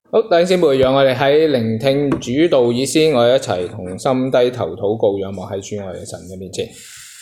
好，弟兄姊妹，讓我哋喺聆聽主道以先，我哋一齊同心低頭禱告，仰望喺主我哋神嘅面前。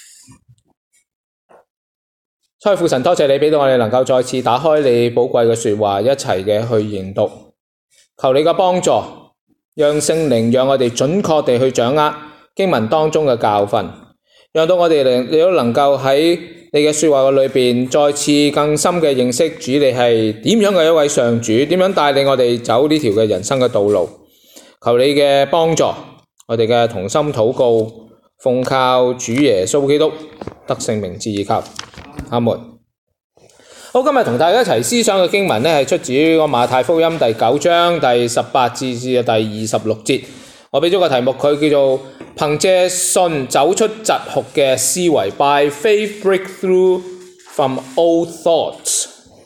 親愛父神，多謝你俾到我哋能夠再次打開你寶貴嘅說話，一齊嘅去研讀。求你嘅幫助，讓聖靈讓我哋準確地去掌握經文當中嘅教訓，讓到我哋亦都能夠喺你嘅說話嘅裏邊，再次更深嘅認識主，你係點樣嘅一位上主，點樣帶領我哋走呢條嘅人生嘅道路。求你嘅幫助，我哋嘅同心禱告，奉靠主耶穌基督得勝名字而求，阿門。好，今日同大家一齊思想嘅經文呢，係出自於馬太福音第9章第18至第26節。我俾咗個題目佢，叫做憑借信走出疾酷嘅思維 ，By faith break through from old thoughts。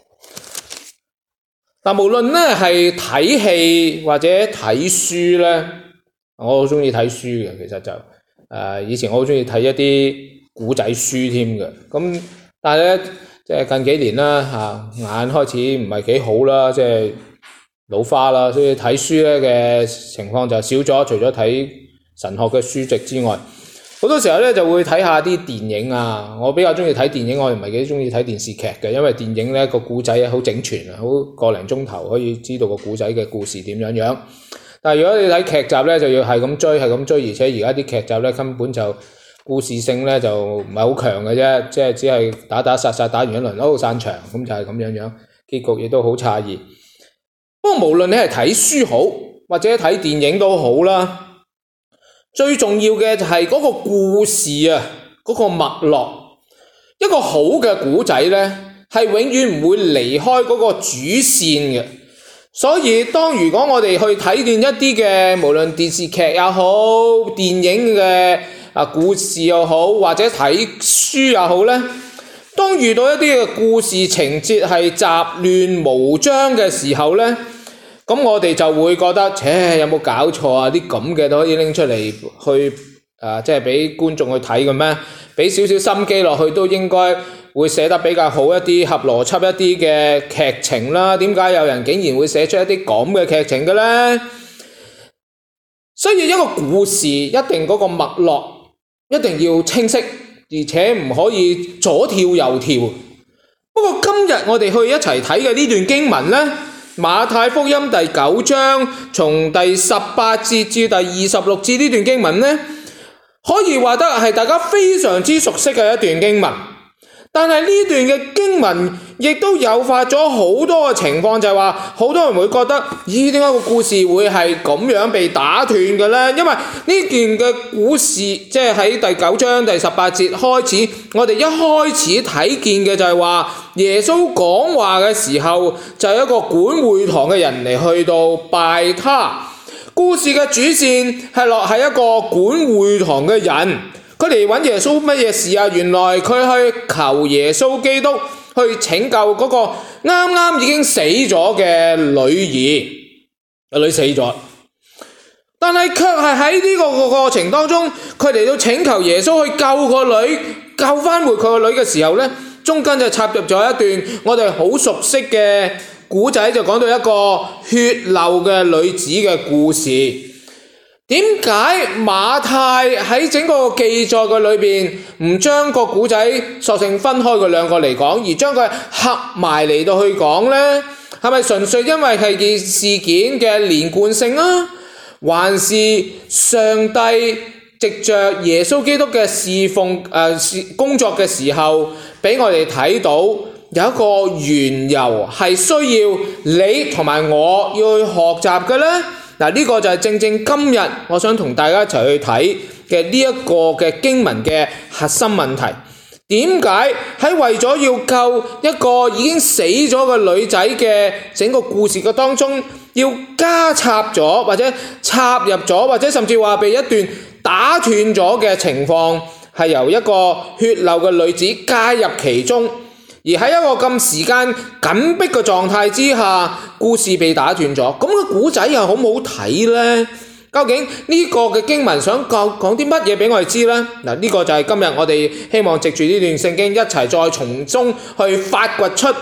但無論呢係睇戲或者睇書呢，我好中意睇書嘅。其實就以前我好中意睇一啲古仔書添嘅。咁但係呢，即係近幾年啦眼開始唔係幾好啦，即係老花啦，所以睇書咧嘅情況就少咗。除咗睇神學嘅書籍之外，好多時候咧就會睇下啲電影啊。我比較中意睇電影，我唔係幾中意睇電視劇嘅，因為電影咧個故仔好整全啊，好個零鐘頭可以知道個故仔嘅故事點樣樣。但係如果你睇劇集咧，就要係咁追，而且而家啲劇集咧根本就故事性咧就唔係好強嘅啫，即係只係打殺打完一輪散場，咁就係咁樣樣，結局亦都好詫異。不過無論你係睇書好或者睇電影都好啦，最重要嘅就係嗰個故事啊，嗰個脈絡。一個好嘅古仔呢，係永遠唔會離開嗰個主線嘅。所以如果我哋去睇見一啲嘅無論電視劇也好，電影嘅故事又好，或者睇書也好呢，當遇到一啲嘅故事情節係雜亂無章嘅時候呢，咁我哋就會覺得，有冇搞錯啊？啲咁嘅都可以拎出嚟去即係俾觀眾去睇嘅咩？俾少少心機落去都應該會寫得比較好一啲，合邏輯一啲嘅劇情啦。點解有人竟然會寫出一啲咁嘅劇情嘅呢？所以一個故事一定嗰個脈絡一定要清晰，而且唔可以左跳右跳。不過今日我哋去一齊睇嘅呢段經文呢，馬太福音第9章從第18節至第26節呢段經文呢，可以話得係大家非常之熟悉嘅一段經文。但係呢段嘅經文亦都誘發咗好多嘅情況，就係話好多人會覺得，點解個故事會係咁樣被打斷嘅呢？因為呢段嘅故事即係喺第9章第18節開始，我哋一開始睇見嘅就係話耶穌講話嘅時候，就係一個管會堂嘅人嚟去到拜他。故事嘅主線係落喺一個管會堂嘅人。佢嚟揾耶穌乜嘢事啊？原來佢去求耶穌基督去拯救嗰個啱啱已經死咗嘅女兒，個女死咗，但係卻係喺呢個過程當中，佢嚟到請求耶穌去救個女，救翻回佢個女嘅時候呢，中間就插入咗一段我哋好熟悉嘅古仔，就講到一個血漏嘅女子嘅故事。點解馬太喺整個記載嘅裏邊唔將個古仔索性分開佢兩個嚟講，而將佢合埋嚟到去講呢？係咪純粹因為係件事件嘅連貫性啊？還是上帝藉着耶穌基督嘅侍奉工作嘅時候，俾我哋睇到有一個緣由係需要你同埋我要去學習嘅呢？呢個就係正正今日我想同大家一齊去睇嘅呢一個嘅經文嘅核心問題。點解喺為咗要救一個已經死咗嘅女仔嘅整個故事嘅當中，要加插咗或者插入咗，或者甚至話被一段打斷咗嘅情況，係由一個血漏嘅女子加入其中？而喺一個咁時間緊迫嘅狀態之下，故事被打斷咗，咁個古仔又好唔好睇呢？究竟呢個嘅經文想講啲乜嘢俾我哋知呢？呢個就係今日我哋希望藉住呢段聖經一齊再從中去發掘出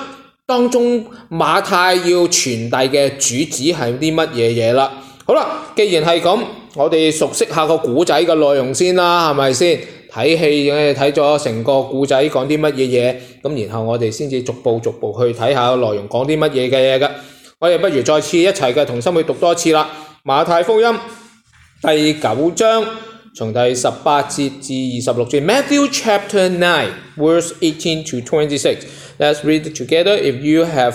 當中馬太要傳遞嘅主旨係啲乜嘢嘢啦。好啦，既然係咁，我哋熟悉下個古仔嘅內容先啦，係咪先？睇戲睇咗成個古仔講啲乜嘢嘢，咁然後我哋先至逐步去睇下內容講啲乜嘢嘅嘢㗎。我哋不如再次一齊嘅同心去讀多次啦。馬太福音第9章從第18節至26節 Matthew chapter 9 verse 18 to 26 Let's read it together. If you have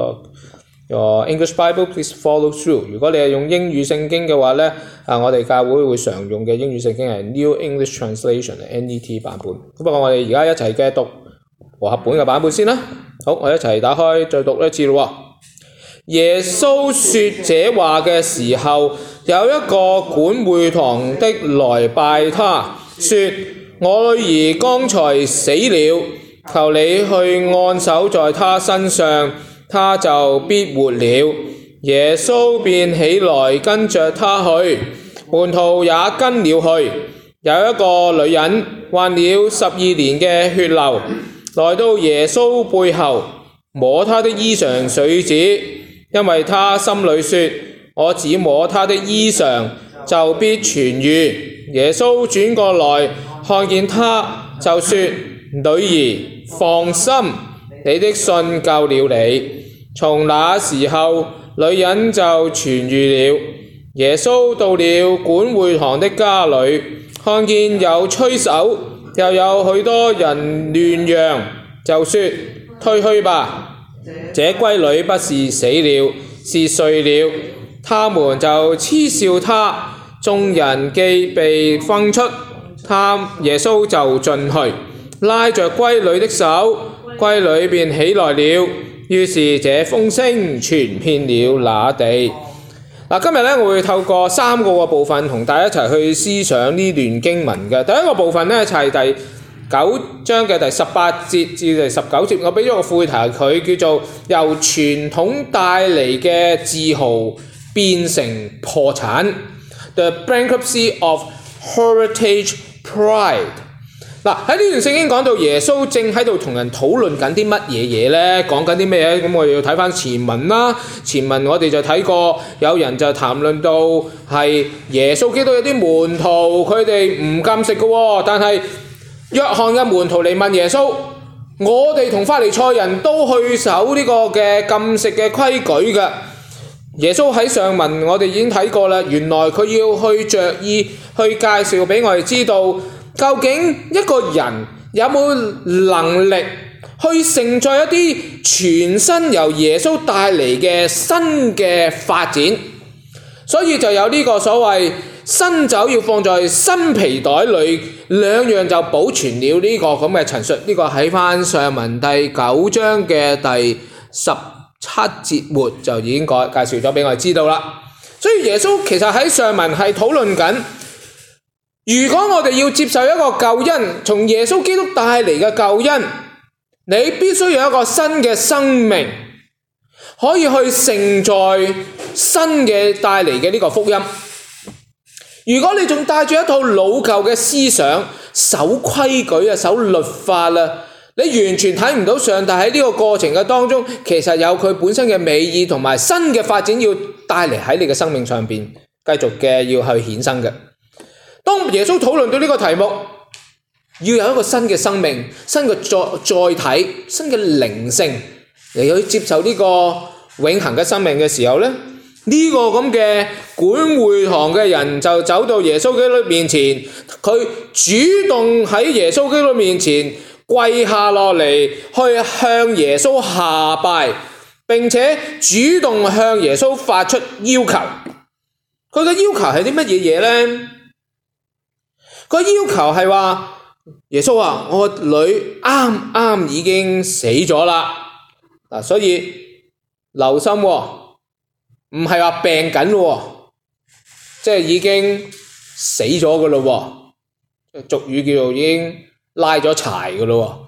your English Bible, please follow through. 如果你係用英語聖經嘅話呢，我哋教會常用嘅英語聖經係 New English Translation NET 版本。不過我哋而家一齊嘅讀和合本嘅版本先啦。好，我一齊打開再讀一次咯。耶穌說這話嘅時候，有一個管會堂的來拜他，說：我女兒剛才死了，求你去按手在她身上，他就必活了。耶穌便起來跟着他去，門徒也跟了去。有一個女人患了12年嘅血流，來到耶穌背後，摸他的衣裳繸子，因為他心裏說：我只摸他的衣裳，就必痊癒。耶穌轉過來看見他，就說：女兒，放心，你的信救了你。從那時候，女人就痊癒了。耶穌到了管會堂的家裏，看見有吹手，又有許多人亂嚷，就說：退去吧，這閨女不是死了，是睡了。他們就嗤笑他。眾人既被分出，耶穌就進去，拉着閨女的手，閨女便起來了。於是這風聲傳遍了那地。今日我會透過3個部分同大家一齊去思想呢段經文嘅。第一個部分就係第9章嘅第18節至第19節，我俾咗個副題佢叫做由傳統帶嚟嘅自豪變成破產 The bankruptcy of heritage pride。喺呢段聖經講到耶穌正喺度同人討論緊啲乜嘢嘢呢？講緊啲咩嘢？咁我哋要睇翻前文啦。前文我哋就睇過，有人就談論到係耶穌基督有啲門徒佢哋唔禁食嘅喎，但係約翰嘅門徒嚟問耶穌：我哋同法利賽人都去守呢個嘅禁食嘅規矩嘅。耶穌喺上文我哋已經睇過啦，原來佢要去着意去介紹俾我哋知道。究竟一個人有冇能力去承載一啲全新由耶穌帶嚟嘅新嘅發展？所以就有呢個所謂新酒要放在新皮袋裏，兩樣就保存了呢個咁嘅陳述。呢個喺翻上文第9章嘅第17節末就已經介紹咗俾我哋知道啦。所以耶穌其實喺上文係討論緊，如果我哋要接受一個救恩，從耶穌基督帶嚟嘅救恩，你必須有一個新嘅生命，可以去承載新嘅帶嚟嘅呢個福音。如果你仲帶住一套老舊嘅思想，守規矩守律法你完全睇唔到上帝喺呢個過程嘅當中，其實有佢本身嘅美意同埋新嘅發展要帶嚟喺你嘅生命上邊，繼續嘅要去衍生嘅。當耶穌討論到呢個題目，要有一個新嘅生命、新嘅載體、新嘅靈性嚟去接受呢個永恆嘅生命嘅時候呢，呢個咁嘅管會堂嘅人就走到耶穌基督面前，佢主動喺耶穌基督面前跪下落嚟，去向耶穌下拜，並且主動向耶穌發出要求。佢嘅要求係啲乜嘢嘢呢？佢要求係話：耶穌啊，我個女啱啱已經死咗啦，所以留心喎，唔係話病緊咯，即係已經死咗㗎咯，俗語叫做已經拉咗柴㗎咯。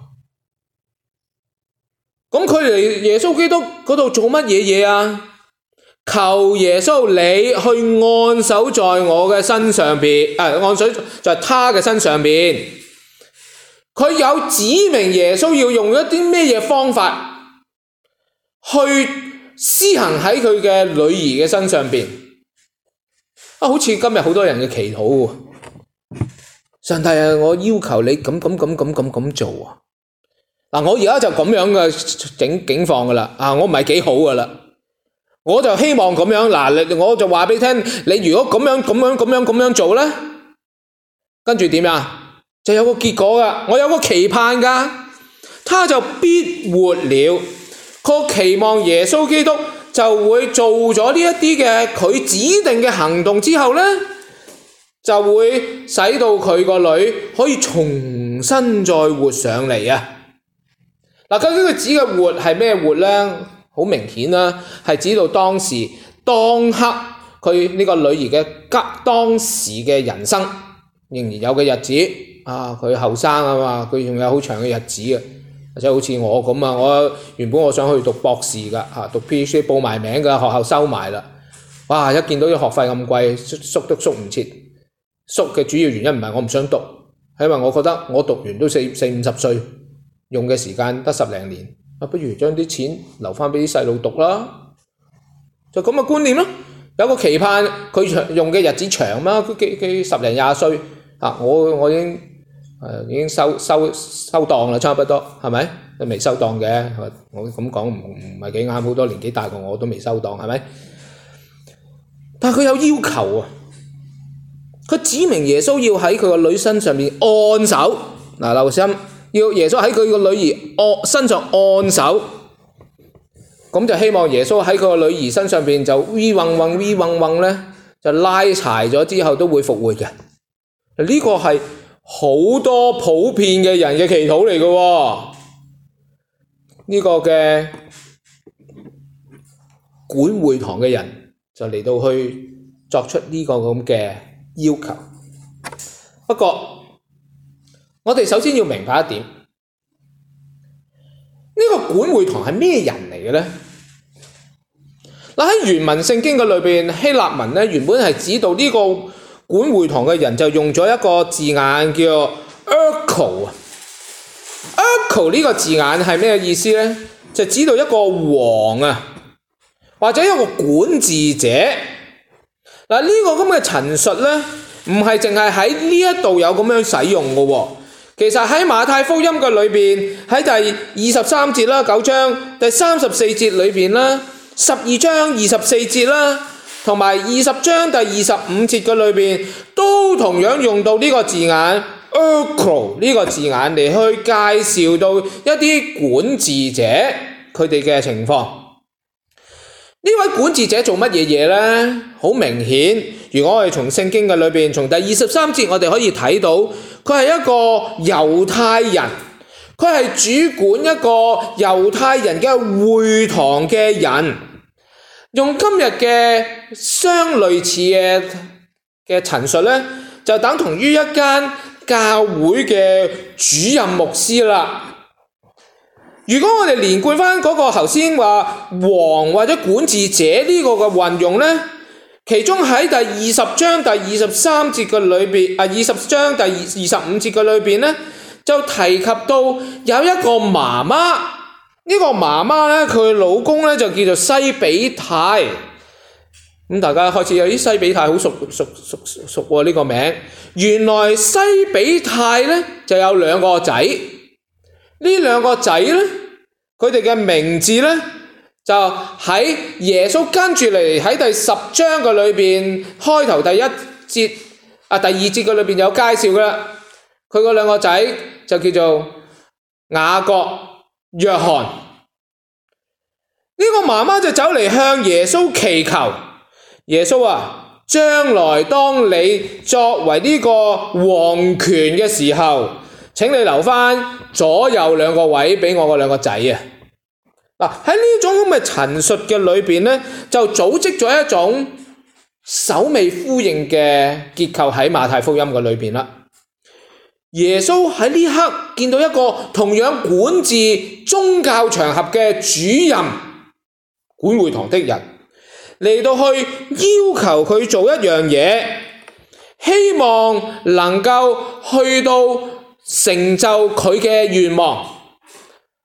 咁佢嚟耶穌基督嗰度做乜嘢啊？求耶穌你去按手在我嘅身上邊，按手在他嘅身上邊。佢有指明耶穌要用一啲咩嘢方法， 去施行喺佢嘅女兒嘅身上邊。好似今日好多人嘅祈禱喎，上帝啊，我要求你咁做啊！我而家就咁樣嘅境況噶啦，我唔係幾好噶啦，我就希望咁樣，我就話俾你聽，你如果咁樣做咧，跟住點呀？就有個結果噶，我有個期盼噶，他就必活了。佢期望耶穌基督就會做咗呢一啲嘅佢指定嘅行動之後咧，就會使到佢個女可以重新再活上嚟啊！究竟佢指嘅活係咩活呢？好明顯啦，係指到當時當刻佢呢個女兒嘅當時嘅人生仍然有嘅日子啊！佢後生啊嘛，佢仲有好長嘅日子嘅，或者好似我咁啊！我原本我想去讀博士㗎，讀 PhD 報埋名㗎，學校收埋啦。哇！一見到啲學費咁貴，縮都縮唔切。縮嘅主要原因唔係我唔想讀，係因為我覺得我讀完都四五十歲。用嘅時間得10零年，不如將啲錢留返俾啲細路讀啦，就咁嘅觀念咯。有個期盼，佢用嘅日子長嘛，佢10零20歲，我已經收檔啦，差不多，係咪？都未收檔嘅，我咁講唔係幾啱，好多年紀大過我都未收檔，係咪？但係佢有要求啊，佢指明耶穌要喺佢個女身上面按手，留心。要耶穌喺佢個女兒身上按手，咁就希望耶穌喺佢個女兒身上邊就 V 嗡咧，就拉柴咗之後都會復活嘅。呢個係好多普遍嘅人嘅祈禱嚟嘅喎。呢個嘅管會堂嘅人就嚟到去作出呢個咁嘅要求。不過我哋首先要明白一點，呢個管會堂係咩人嚟嘅呢？喺原文聖經嘅裏邊，希臘文咧原本係指到呢個管會堂嘅人，就用咗一個字眼叫 Archo。Archo 呢個字眼係咩意思呢？就指到一個王啊，或者一個管治者。呢個咁嘅陳述呢，唔係淨係喺呢一度有咁樣使用嘅喎。其實喺馬太福音嘅裏邊，喺第23節啦，9章第34節裏邊啦，12章24節啦，同埋20章第25節嘅裏邊，都同樣用到呢個字眼 Archo 呢個字眼嚟去介紹到一啲管治者佢哋嘅情況。呢位管治者做乜嘢呢？好明顯，如果我哋從聖經嘅裏邊，從第23節我哋可以睇到，佢係一個猶太人，佢係主管一個猶太人嘅會堂嘅人，用今日嘅相類似嘅陳述呢，就等同於一間教會嘅主任牧師啦。如果我哋連貫返嗰個頭先話王或者管治者呢個嘅運用呢，其中喺第20章第23節嘅裏邊，20章第25節嘅裏邊呢，就提及到有一個媽媽，呢個媽媽呢，佢老公呢，就叫做西比泰。大家開始有啲西比泰好熟喎呢個名。原來西比泰呢，就有2個仔。呢2個仔呢，佢哋嘅名字呢，就喺耶穌跟住嚟喺第10章嘅裏邊開頭第2節嘅裏邊有介紹㗎啦。佢嗰2個仔就叫做雅各、約翰。呢個媽媽就走嚟向耶穌祈求，耶穌啊，將來當你作為呢個王權嘅時候，請你留返左右2個位俾我嗰2個仔啊！喺呢種咁嘅陳述嘅裏邊呢，就組織咗一種首尾呼應嘅結構喺馬太福音嘅裏邊啦。耶穌喺呢刻見到一個同樣管治宗教場合嘅主任管會堂的人，嚟到去要求佢做一樣嘢，希望能夠去到成就佢嘅願望。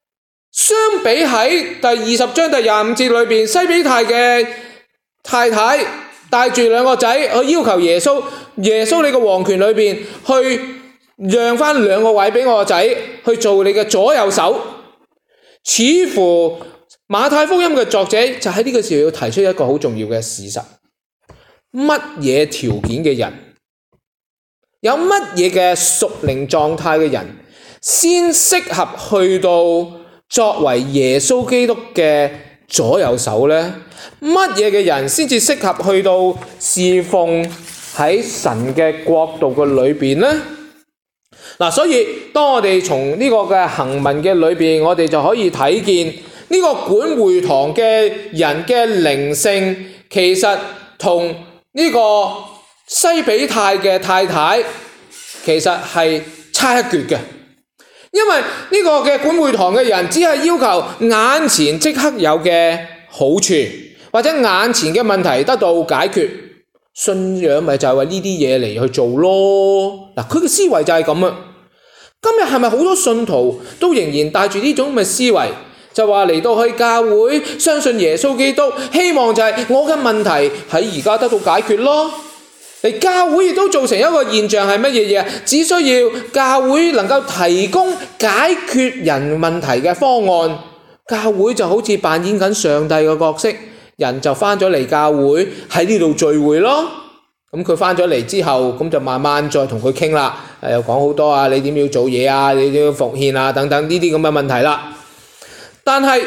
相比喺第20章第25節裏邊，西比泰嘅太太帶住2個仔去要求耶穌，耶穌你個王權裏邊去讓返2個位俾我個仔去做你嘅左右手，似乎馬太福音嘅作者就喺呢個時候要提出一個好重要嘅事實：乜嘢條件嘅人，有乜嘢嘅屬靈狀態嘅人，先適合去到作為耶穌基督嘅左右手呢？乜嘢嘅人先至適合去到侍奉喺神嘅國度嘅裏邊呢？所以當我哋從呢個嘅行文嘅裏邊，我哋就可以睇見呢個管會堂嘅人嘅靈性，其實同呢個西比泰嘅太太其實係差一橛嘅。因為呢個嘅管會堂嘅人只係要求眼前即刻有嘅好處，或者眼前嘅問題得到解決，信仰咪就係為呢啲嘢嚟去做咯。佢嘅思維就係咁啊。今日係咪好多信徒都仍然帶住呢種咁嘅思維，就話嚟到去教會相信耶穌基督，希望就係我嘅問題喺而家得到解決咯。嚟教會亦都造成一個現象係乜嘢嘢？只需要教會能夠提供解決人問題嘅方案，教會就好似扮演緊上帝嘅角色，人就返咗嚟教會喺呢度聚會咯。咁佢返咗嚟之後，咁就慢慢再同佢傾啦，又講好多啊，你點要做嘢啊，你點要奉獻啊，等等呢啲咁嘅問題啦。但係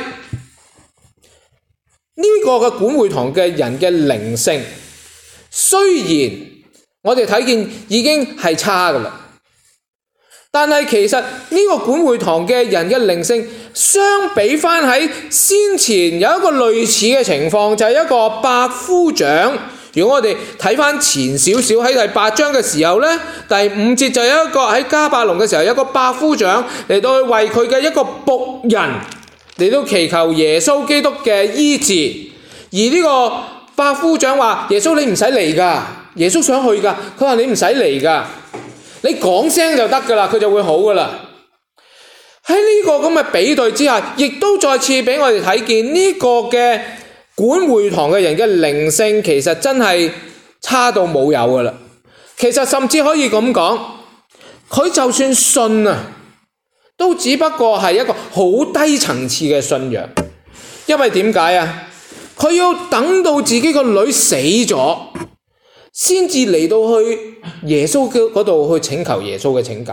呢個嘅管會堂嘅人嘅靈性，雖然我哋睇見已經係差㗎啦，但係其實呢個管會堂嘅人嘅靈性，相比返喺先前有一個類似嘅情況，就係一個百夫長。如果我哋睇返前少少喺第8章嘅時候呢，第5節就有一個喺迦百農嘅時候，有一個百夫長嚟到去為佢嘅一個僕人嚟到祈求耶穌基督嘅醫治，而呢個百夫長話：耶穌你唔使嚟㗎，耶穌想去㗎。佢話你唔使嚟㗎，你講聲就得㗎啦，佢就會好㗎啦。喺呢個咁嘅比對之下，亦都再次俾我哋睇見呢個嘅管會堂嘅人嘅靈性，其實真係差到冇有㗎啦。其實甚至可以咁講，佢就算信啊，都只不過係一個好低層次嘅信仰。因為點解啊？佢要等到自己個女死咗，先至嚟到去耶穌嗰度去請求耶穌嘅拯救。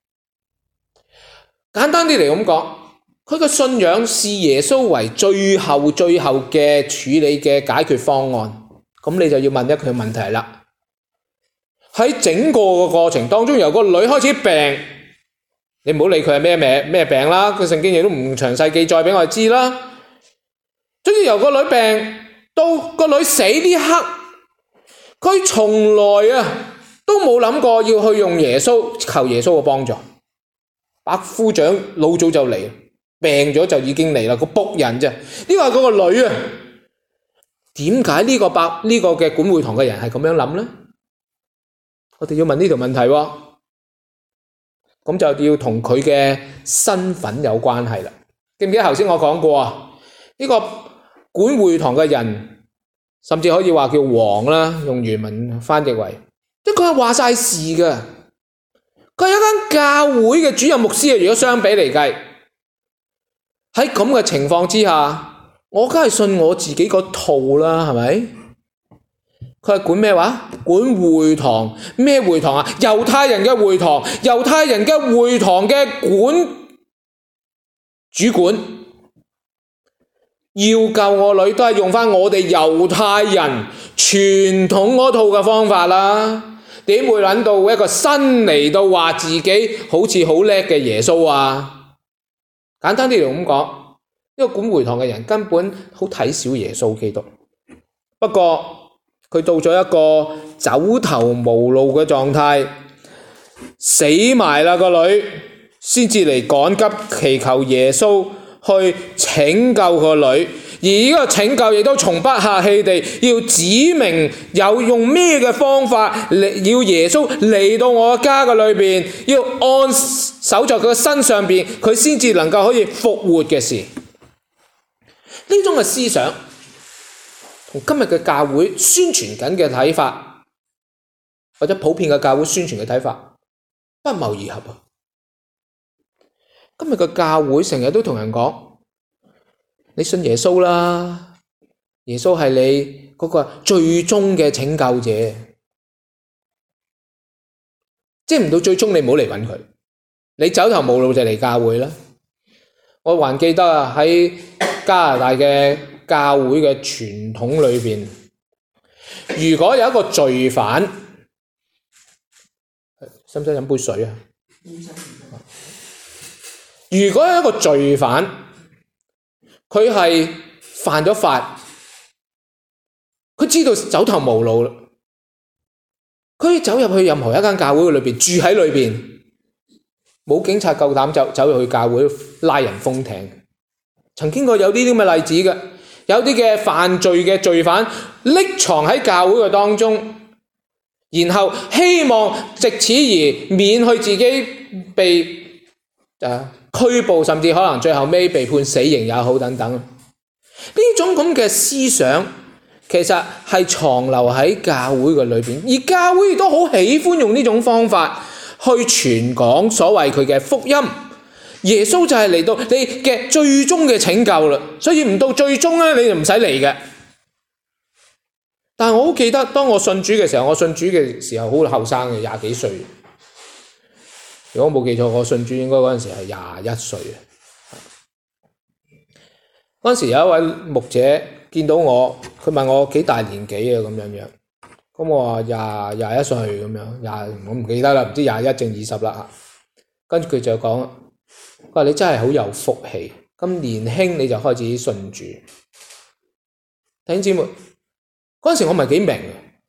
簡單啲嚟咁講，佢嘅信仰視耶穌為最後嘅處理嘅解決方案。咁你就要問一佢問題啦。喺整個嘅過程當中，由個女開始病，你唔好理佢係咩病啦，佢聖經亦都唔詳細記載俾我哋知啦。總之由個女病到個女死呢刻，佢從來都冇諗過要去用耶穌求耶穌嘅幫助。百夫長老早就嚟，病咗就已經嚟啦，個僕人啫。呢個係嗰個女啊。點解呢個嘅管會堂嘅人係咁樣諗呢？我哋要問呢條問題喎。咁就要同佢嘅身份有關係啦。記唔記得頭先我講過啊？呢個管會堂嘅人，甚至可以話叫王啦，用原文翻譯為，即係佢係話晒事㗎。佢係一間教會嘅主任牧師啊。如果相比嚟計，喺咁嘅情況之下，我梗係信我自己個套啦，係咪？佢係管咩話？管會堂。咩會堂啊？猶太人嘅會堂，猶太人嘅會堂嘅主管。要救我女都係用返我哋猶太人傳統嗰套嘅方法啦。點會諗到一個新嚟到話自己好似好叻嘅耶穌啊？簡單啲嚟咁講，呢個管會堂嘅人根本好睇小耶穌基督。不過佢到咗一個走投無路嘅狀態，死埋啦個女，先至嚟趕急祈求耶穌去拯救個女，而而呢個拯救亦都從不客氣地要指明有用咩嘅方法要耶穌嚟到我家嘅裏邊，要按手在佢嘅身上邊，佢先至能夠可以復活嘅事。呢種嘅思想同今日嘅教會宣傳緊嘅睇法，或者普遍嘅教會宣傳嘅睇法不謀而合啊！今日嘅教會成日都同人講，你信耶穌啦，耶穌係你嗰個最終嘅拯救者，即係唔到最終你唔好嚟揾佢，你走投無路就嚟教會啦。我還記得啊，喺加拿大嘅教會嘅傳統裏邊，如果有一個罪犯，使唔使飲杯水啊？如果有一個罪犯，佢係犯咗法，佢知道走投無路啦，佢走入去任何一間教會裏邊，住喺裏邊，冇警察夠膽走入去教會拉人封艇。曾經過有呢啲咁嘅例子嘅，有啲嘅犯罪嘅罪犯匿藏喺教會嘅當中，然後希望藉此而免去自己被拘捕，甚至可能最後尾被判死刑也好等等。呢種咁嘅思想其實係藏留喺教會嘅裏邊，而教會亦都好喜歡用呢種方法去傳講所謂佢嘅福音。耶穌就係嚟到你嘅最終嘅拯救啦，所以唔到最終咧你就唔使嚟嘅。但係我好記得當我信主嘅時候，我信主嘅時候好後生嘅，20幾歲。如果我冇記錯，我信主應該嗰陣時係21歲。嗰陣時有一位牧者見到我，佢問我幾大年紀啊咁樣樣。咁我話21歲咁樣，我唔記得啦，唔知21定20啦。跟住佢就講，佢話你真係好有福氣，咁年輕你就開始信主。弟兄姊妹，嗰陣時我唔係幾明。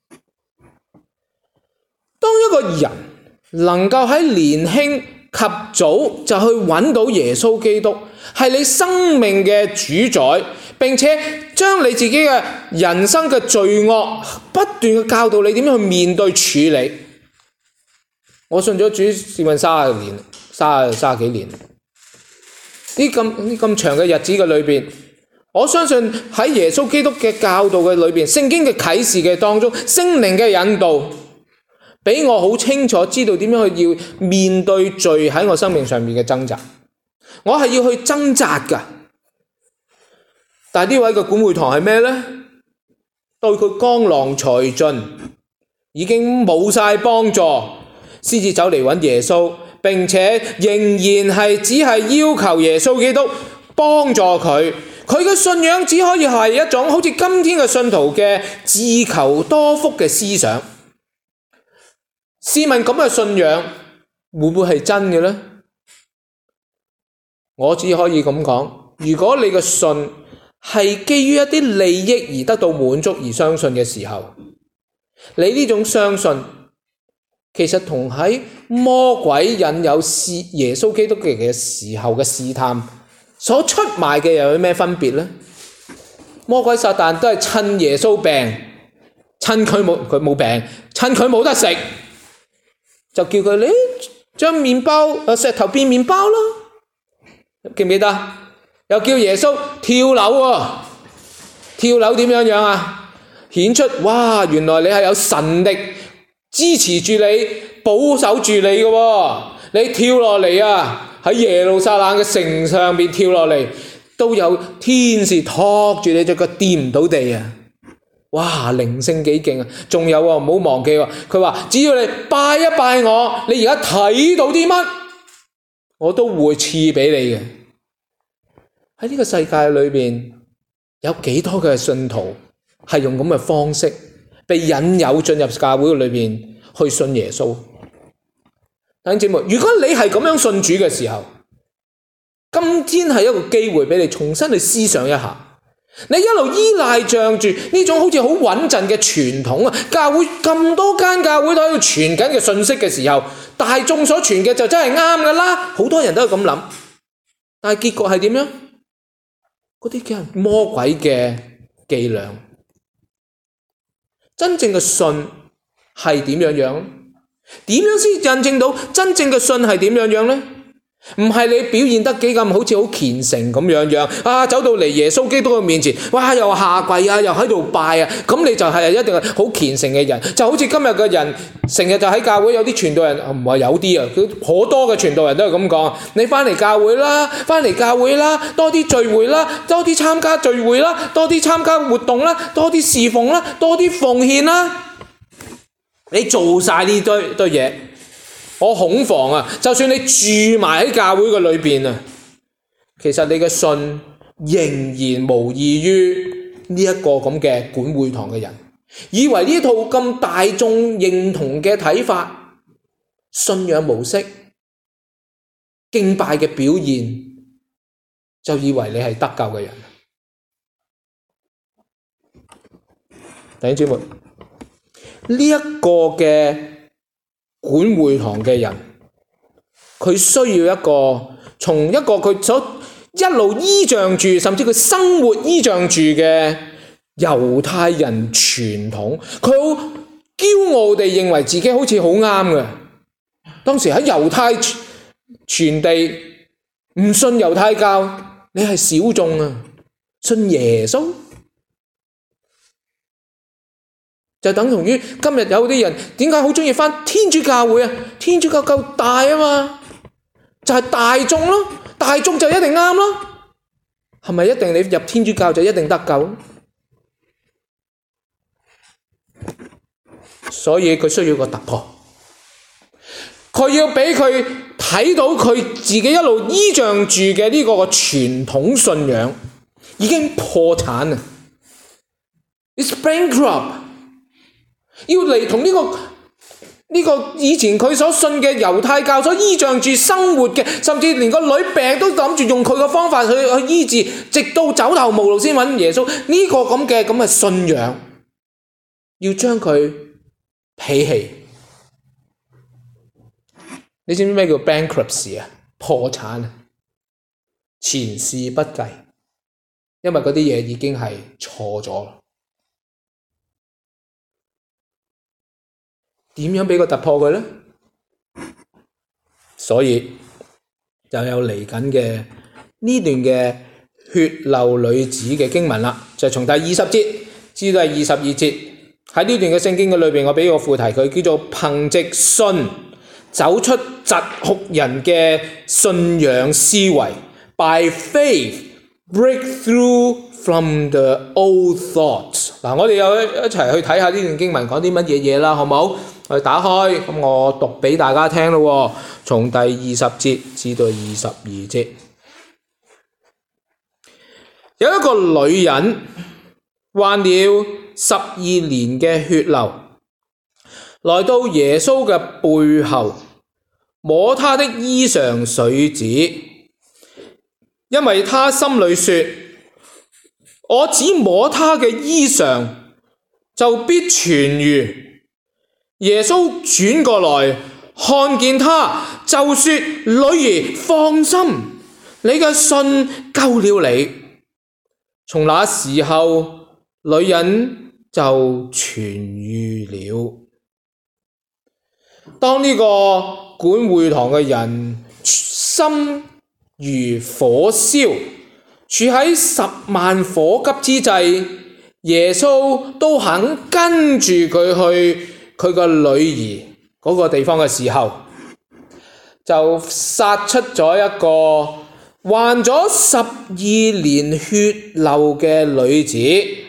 當一個人能夠喺年輕及早就去揾到耶穌基督，係你生命嘅主宰，並且將你自己嘅人生嘅罪惡不斷嘅教導你點樣去面對處理。我信咗主試問30年，30幾年，呢咁長嘅日子嘅裏邊，我相信喺耶穌基督嘅教導嘅裏邊，聖經嘅啟示嘅當中，聖靈嘅引導，俾我好清楚知道點樣去要面對罪喺我生命上面嘅掙扎。我係要去掙扎㗎。但係呢位嘅管會堂係咩呢？對佢江郎才盡，已經冇晒幫助，先至走嚟揾耶穌，並且仍然係只係要求耶穌基督幫助佢。佢嘅信仰只可以係一種好似今天嘅信徒嘅自求多福嘅思想。試問咁嘅信仰會唔會係真嘅呢？我只可以咁講，如果你嘅信係基於一啲利益而得到滿足而相信嘅時候，你呢種相信其實同喺魔鬼引誘耶穌基督嘅時候嘅試探所出賣嘅又有咩分別呢？魔鬼撒旦都係趁耶穌病，趁佢冇病，趁佢冇得食，就叫佢你將麵包石頭變麵包咯，記唔記得？又叫耶穌跳樓喎，跳樓點樣啊？顯出哇，原來你係有神力支持住你，保守住你嘅喎。你跳落嚟啊，喺耶路撒冷嘅城上面跳落嚟，都有天使托住你隻腳掂唔到地啊！哇，靈性幾勁啊！仲有喎，唔好忘記喎，佢話只要你拜一拜我，你而家睇到啲乜，我都會賜俾你嘅。喺呢個世界裏邊，有幾多嘅信徒係用咁嘅方式被引誘進入教會裏邊去信耶穌？弟兄姊妹，如果你係咁樣信主嘅時候，今天係一個機會俾你重新去思想一下。你一路依賴仗住呢種好似好穩陣嘅傳統啊，教會咁多間教會都喺度傳緊嘅信息嘅時候，大眾所傳嘅就真係啱㗎啦，好多人都係咁諗，但係結局係點樣？ 嗰啲叫魔鬼嘅伎倆。真正嘅信係點樣樣？點樣先印證到真正嘅信係點樣樣呢？唔係你表現得幾咁好似好虔誠咁樣樣走到嚟耶穌基督嘅面前，哇又下跪啊，又喺度拜啊，咁你就係一定係好虔誠嘅人。就好似今日嘅人成日就喺教會，有啲傳道人唔係有啲啊，佢好多嘅傳道人都係咁講，你返嚟教會啦，返嚟教會啦，多啲聚會啦，多啲參加聚會啦，多啲參加活動啦，多啲侍奉啦，多啲奉獻啦，你做晒呢堆嘢。我恐防啊，就算你住埋喺教會嘅裏邊啊，其實你嘅信仍然無異於呢一個咁嘅管會堂嘅人，以為呢套咁大眾認同嘅睇法、信仰模式、敬拜嘅表現，就以為你係得救嘅人。弟兄姊妹，呢一個嘅管會堂嘅人，佢需要一個從一個佢所一路依仗住，甚至佢生活依仗住嘅猶太人傳統，佢好驕傲地認為自己好似好啱嘅。當時喺猶太傳地唔信猶太教，你係小眾啊，信耶穌就等同於今日有啲人點解好鍾意返天主教會啊？天主教夠大啊嘛，就係大眾咯，大眾就一定啱咯。係咪一定你入天主教就一定得救？所以佢需要個突破，佢要俾佢睇到佢自己一路依仗住嘅呢個傳統信仰已經破產啦。It's bankrupt。要嚟同呢個以前佢所信嘅猶太教所依仗住生活嘅，甚至連個女病都諗住用佢嘅方法去醫治，直到走投無路先揾耶穌。呢個咁嘅信仰，要將佢摒棄。你知唔知咩叫 bankruptcy 啊？破產啊，前事不繼，因為嗰啲嘢已經係錯咗。點樣俾個突破佢呢？所以就有嚟緊嘅呢段嘅血漏女子嘅經文啦，就從第20節至到第22節。喺呢段嘅聖經嘅裏邊，我俾個副題佢叫做憑藉信走出疾哭人嘅信仰思維 ，by faith break through from the old thoughts。我哋又一齊去睇下呢段經文講啲乜嘢嘢啦，好唔好？我哋打開，咁我讀俾大家聽咯。從第20節至到22節，有一個女人患了12年嘅血流，來到耶穌嘅背後，摸他的衣裳繸子，因為他心裏說：我只摸他嘅衣裳，就必痊癒。耶穌轉過來看見他，就說：女兒放心，你嘅信救了你。從那時候，女人就痊癒了。當呢個管會堂嘅人心如火燒，處喺10萬火急之際，耶穌都肯跟住佢去佢個女兒嗰個地方嘅時候，就殺出咗一個患咗12年血漏嘅女子。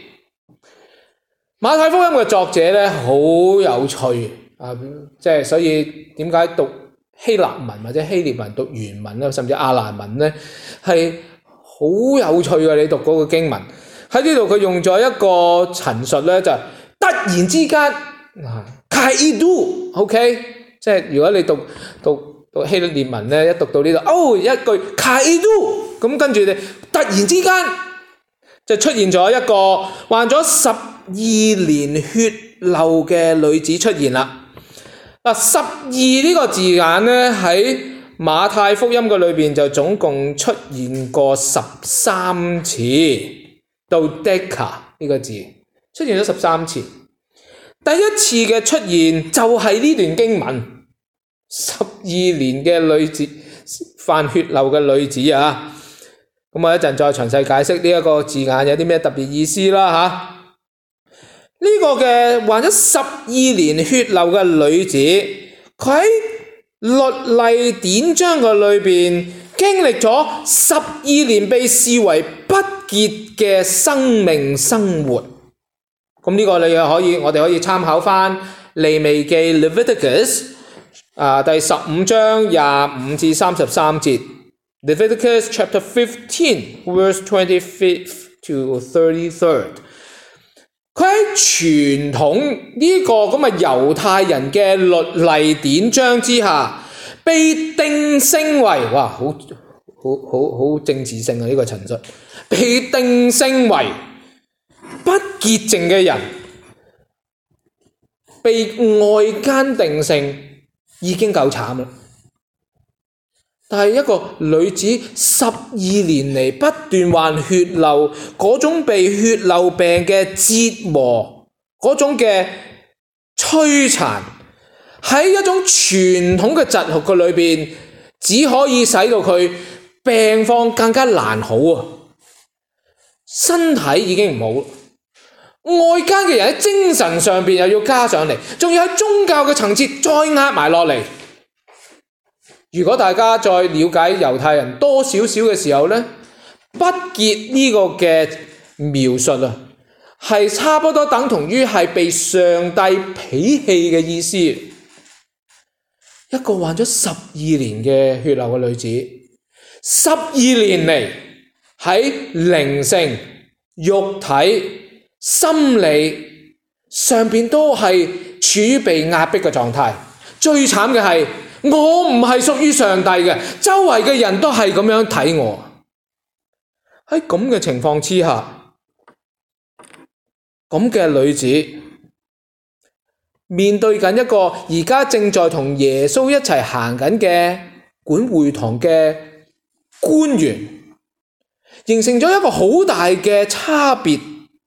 馬太福音嘅作者呢，好有趣即係所以點解讀希臘文或者希臘文讀原文咧，甚至亞蘭文呢，係好有趣嘅。你讀嗰個經文喺呢度，佢用咗一個陳述呢，就係突然之間，Kaido，OK， 即係如果你讀希臘文呢，一讀到呢度，一句 Kaido， 咁跟住你突然之間就出現咗一個患咗12年血漏嘅女子出現啦。12呢個字眼呢，喺馬太福音嘅裏邊就總共出現過13次，到 Deca 呢個字出現咗13次。第一次嘅出現就係呢段經文，12年嘅女子犯血漏嘅女子啊。咁我一陣再詳細解釋呢一個字眼有啲咩特別意思啦嚇。呢個嘅患咗12年血漏嘅女子，佢喺律例典章嘅裏邊經歷咗12年被視為不潔嘅生命生活。咁呢個我哋可以參考翻利未記 Leviticus 第15章25至33節。Leviticus chapter 15 verse 25 to 33。佢喺傳統呢個咁嘅猶太人嘅律例典章之下，被定性為好政治性啊！呢個陳述被定性為不潔淨嘅人，被外姦定性已經夠慘啦。但係一個女子12年嚟不斷患血漏，嗰種被血漏病嘅折磨，嗰種嘅摧殘，喺一種傳統嘅哲學嘅裏邊，只可以使到佢病況更加難好啊！身體已經唔好，外間嘅人喺精神上邊又要加上嚟，仲要喺宗教嘅層次再壓埋落嚟。如果大家再了解猶太人多少少嘅時候呢，不潔呢個嘅描述啊，係差不多等同於係被上帝鄙棄嘅意思。一個患咗12年嘅血流嘅女子，12年嚟喺靈性、肉體、心理上邊都係處於被壓迫嘅狀態。最慘嘅係，我唔係屬於上帝嘅，周圍嘅人都係咁樣睇我。喺咁嘅情況之下，咁嘅女子面對緊一個而家正在同耶穌一齊行緊嘅管會堂嘅官員，形成咗一個好大嘅差別。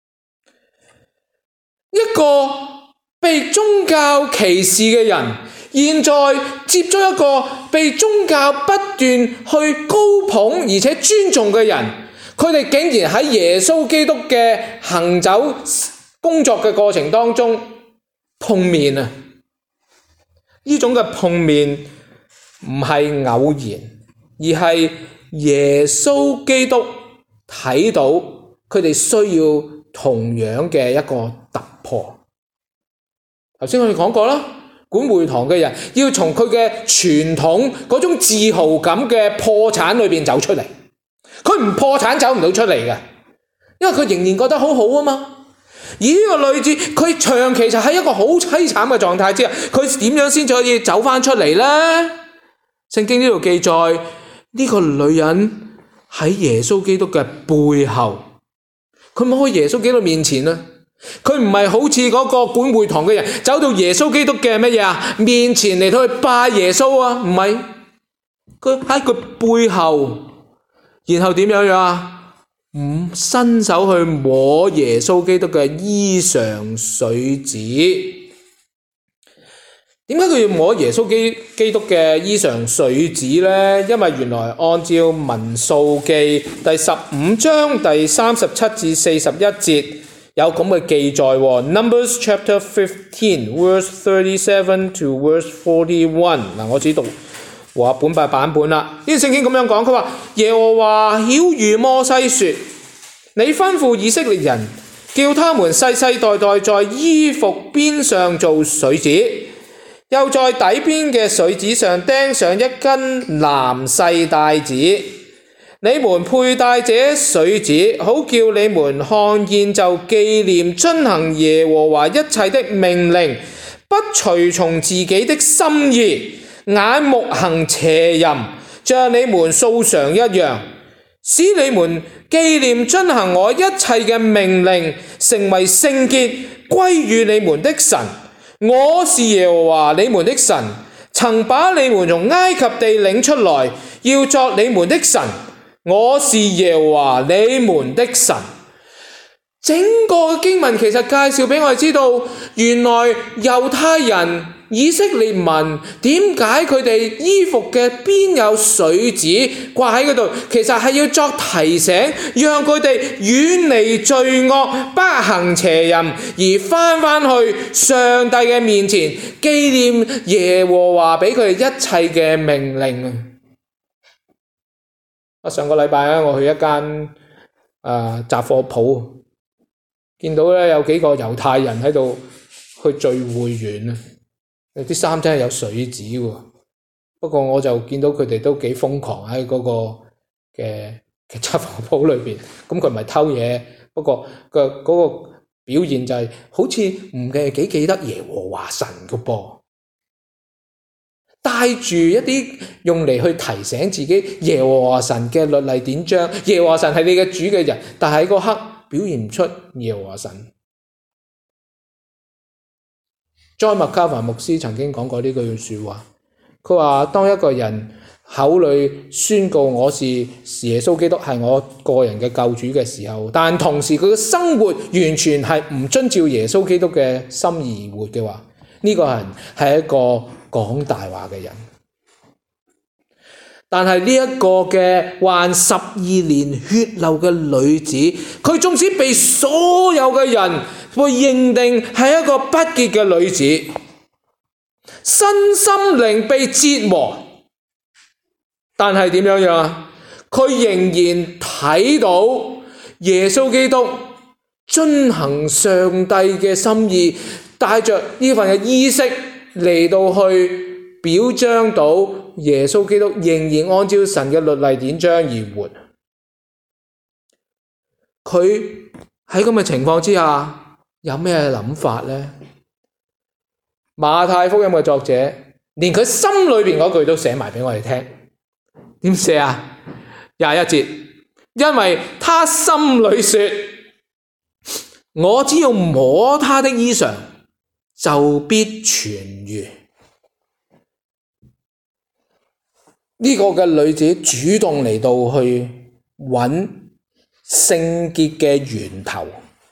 一個被宗教歧視嘅人，現在接咗一個被宗教不斷去高捧而且尊重嘅人，佢哋竟然喺耶穌基督嘅行走工作嘅過程當中碰面啊！呢種嘅碰面唔係偶然，而係耶穌基督睇到佢哋需要同樣嘅一個突破。頭先我哋講過啦，管會堂嘅人要從佢嘅傳統嗰種自豪感嘅破產裏邊走出嚟，佢唔破產走唔到出嚟嘅，因為佢仍然覺得好好啊嘛。而呢個女子佢長期就喺一個好淒慘嘅狀態之下，佢點樣先可以走翻出嚟呢？聖經呢度記載呢個女人喺耶穌基督嘅背後，佢冇去耶穌基督面前啊。佢唔係好似嗰個管會堂嘅人走到耶穌基督嘅乜嘢啊面前嚟到去拜耶穌啊，唔係，佢喺佢背後，然後點樣啊？伸手去摸耶穌基督嘅衣裳繸子。點解佢要摸耶穌基督嘅衣裳繸子呢？因為原來按照民數記第15章第37至41節有咁嘅記載喎。Numbers chapter 15 verse 37 to verse 41。我只讀和合本版本啦。呢個聖經咁樣講，佢話耶和華曉諭摩西說：你吩咐以色列人，叫他們世世代代在衣服邊上做繸子，又在底邊嘅繸子上釘上一根藍細帶子。你們佩戴這繸子，好叫你們看見就紀念遵行耶和華一切的命令，不隨從自己的心意，眼目行邪淫，像你們素常一樣，使你們紀念遵行我一切嘅命令，成為聖潔，歸於你們的神。我是耶和華你們的神， 曾把你們從埃及地領出來，要作你們的神。我是耶和華你們的神。整個經文其實介紹俾我哋知道，原來猶太人、以色列民點解佢哋衣服嘅邊有水紙掛喺嗰度，其實係要作提醒，讓佢哋遠離罪惡，不行邪淫，而返去上帝嘅面前，紀念耶和華俾佢哋一切嘅命令。上個禮拜我去一間雜貨鋪，見到有幾個猶太人喺度去聚會完，啲衫真係有水紙喎。不過我就見到佢哋都幾瘋狂喺嗰個嘅雜貨鋪裏邊。咁佢唔係偷嘢，不過嗰個表現就係好似唔幾記得耶和華神嘅噃。帶住一啲用嚟去提醒自己耶和華神嘅律例典章，耶和華神係你嘅主嘅人，但係喺嗰刻表現唔出耶和華神。John MacArthur牧師曾經講過呢句說話，佢話當一個人口裏宣告我是耶穌基督係我個人嘅救主嘅時候，但同時佢嘅生活完全係唔遵照耶穌基督嘅心意而活嘅話，呢個人係一個講大話嘅人。但係呢一個嘅患12年血漏嘅女子，佢縱使被所有嘅人會認定係一個不潔嘅女子，身心靈被折磨，但係點樣啊？佢仍然睇到耶穌基督遵行上帝嘅心意，帶着呢份嘅意識嚟到去表彰到耶穌基督仍然按照神嘅律例典章而活。佢喺咁嘅情況之下有咩諗法呢？馬太福音嘅作者連佢心裏邊嗰句都寫埋俾我哋聽。點寫啊？21節，因為他心裏說，我只要摸他的衣裳，就必痊癒。呢個嘅女子主動嚟到去揾聖潔嘅源頭，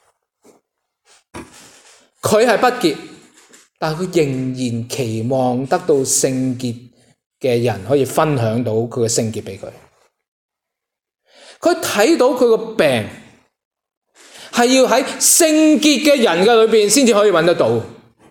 佢係不潔，但佢仍然期望得到聖潔嘅人可以分享到佢嘅聖潔俾佢。佢睇到佢個病係要喺聖潔嘅人嘅裏邊先至可以揾得到，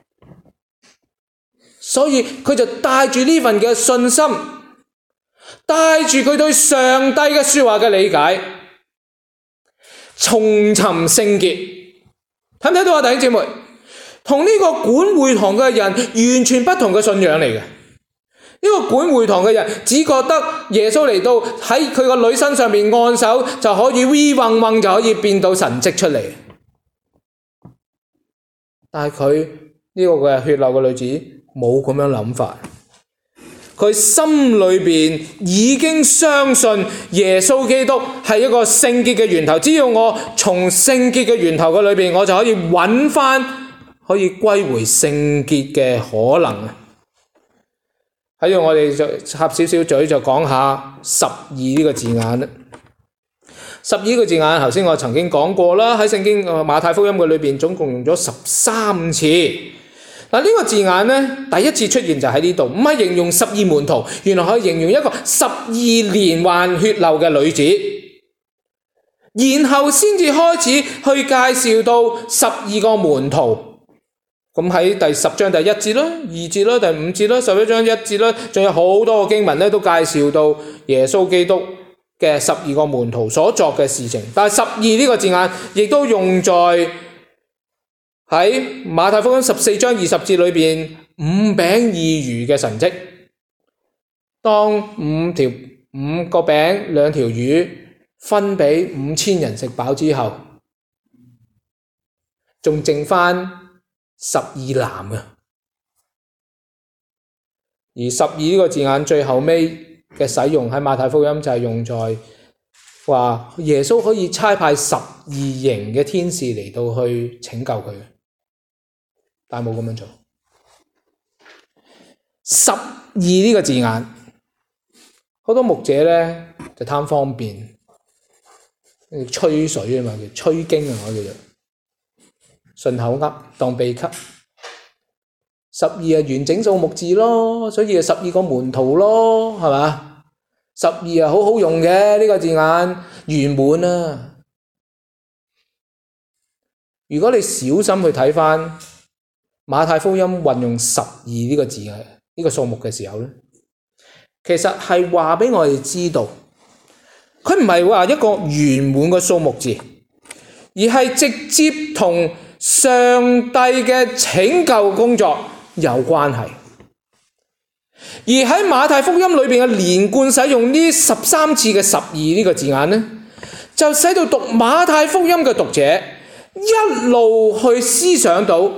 所以佢就帶住呢份嘅信心，帶住佢對上帝嘅說話嘅理解，重尋聖潔。睇唔睇到啊，弟兄姊妹？同呢個管會堂嘅人完全不同嘅信仰嚟嘅。呢個管會堂嘅人只覺得耶穌嚟到喺佢個女身上面按手就可以 V 嗡嗡就可以變到神蹟出嚟，但係佢呢個嘅血流嘅女子冇咁樣諗法。佢心裏邊已經相信耶穌基督係一個聖潔嘅源頭，只要我從聖潔嘅源頭嘅裏邊，我就可以揾翻可以歸回聖潔嘅可能。喺度我哋就插少少嘴，就講下12呢個字眼啦。12呢個字眼，頭先我曾經講過啦，喺聖經馬太福音嘅裏邊，總共用咗13次。嗱，呢個字眼呢，第一次出現就喺呢度，唔係形容12門徒，原來可以形容一個12年患血漏嘅女子，然後先至開始去介紹到12個門徒。咁喺第10章第1節啦、2節啦、第5節啦、11章1節啦，仲有好多個經文咧，都介紹到耶穌基督嘅12個門徒所作嘅事情。但係12呢個字眼亦都用在喺馬太福音14章20節裏邊5餅2魚嘅神蹟。當5個餅2條魚分俾5000人食飽之後，仲剩翻12籃啊！而12呢個字眼最後尾嘅使用喺馬太福音就係用在話耶穌可以差派12營嘅天使嚟到去拯救佢，但係冇咁樣做。 12呢個字眼，好多牧者呢就貪方便，吹水啊嘛，叫吹經啊，我叫做順口噏當秘笈。12係完整數目字咯，所以12個門徒咯，係嘛？12係好好用嘅呢個字眼，圓滿啊！如果你小心去睇返馬太福音運用12呢個字嘅呢個數目嘅時候呢，其實係話俾我哋知道，佢唔係話一個圓滿嘅數目字，而係直接同上帝嘅拯救工作有關係。而喺馬太福音裏面嘅連貫使用呢13次嘅12呢個字眼呢，就使到讀馬太福音嘅讀者一路去思想到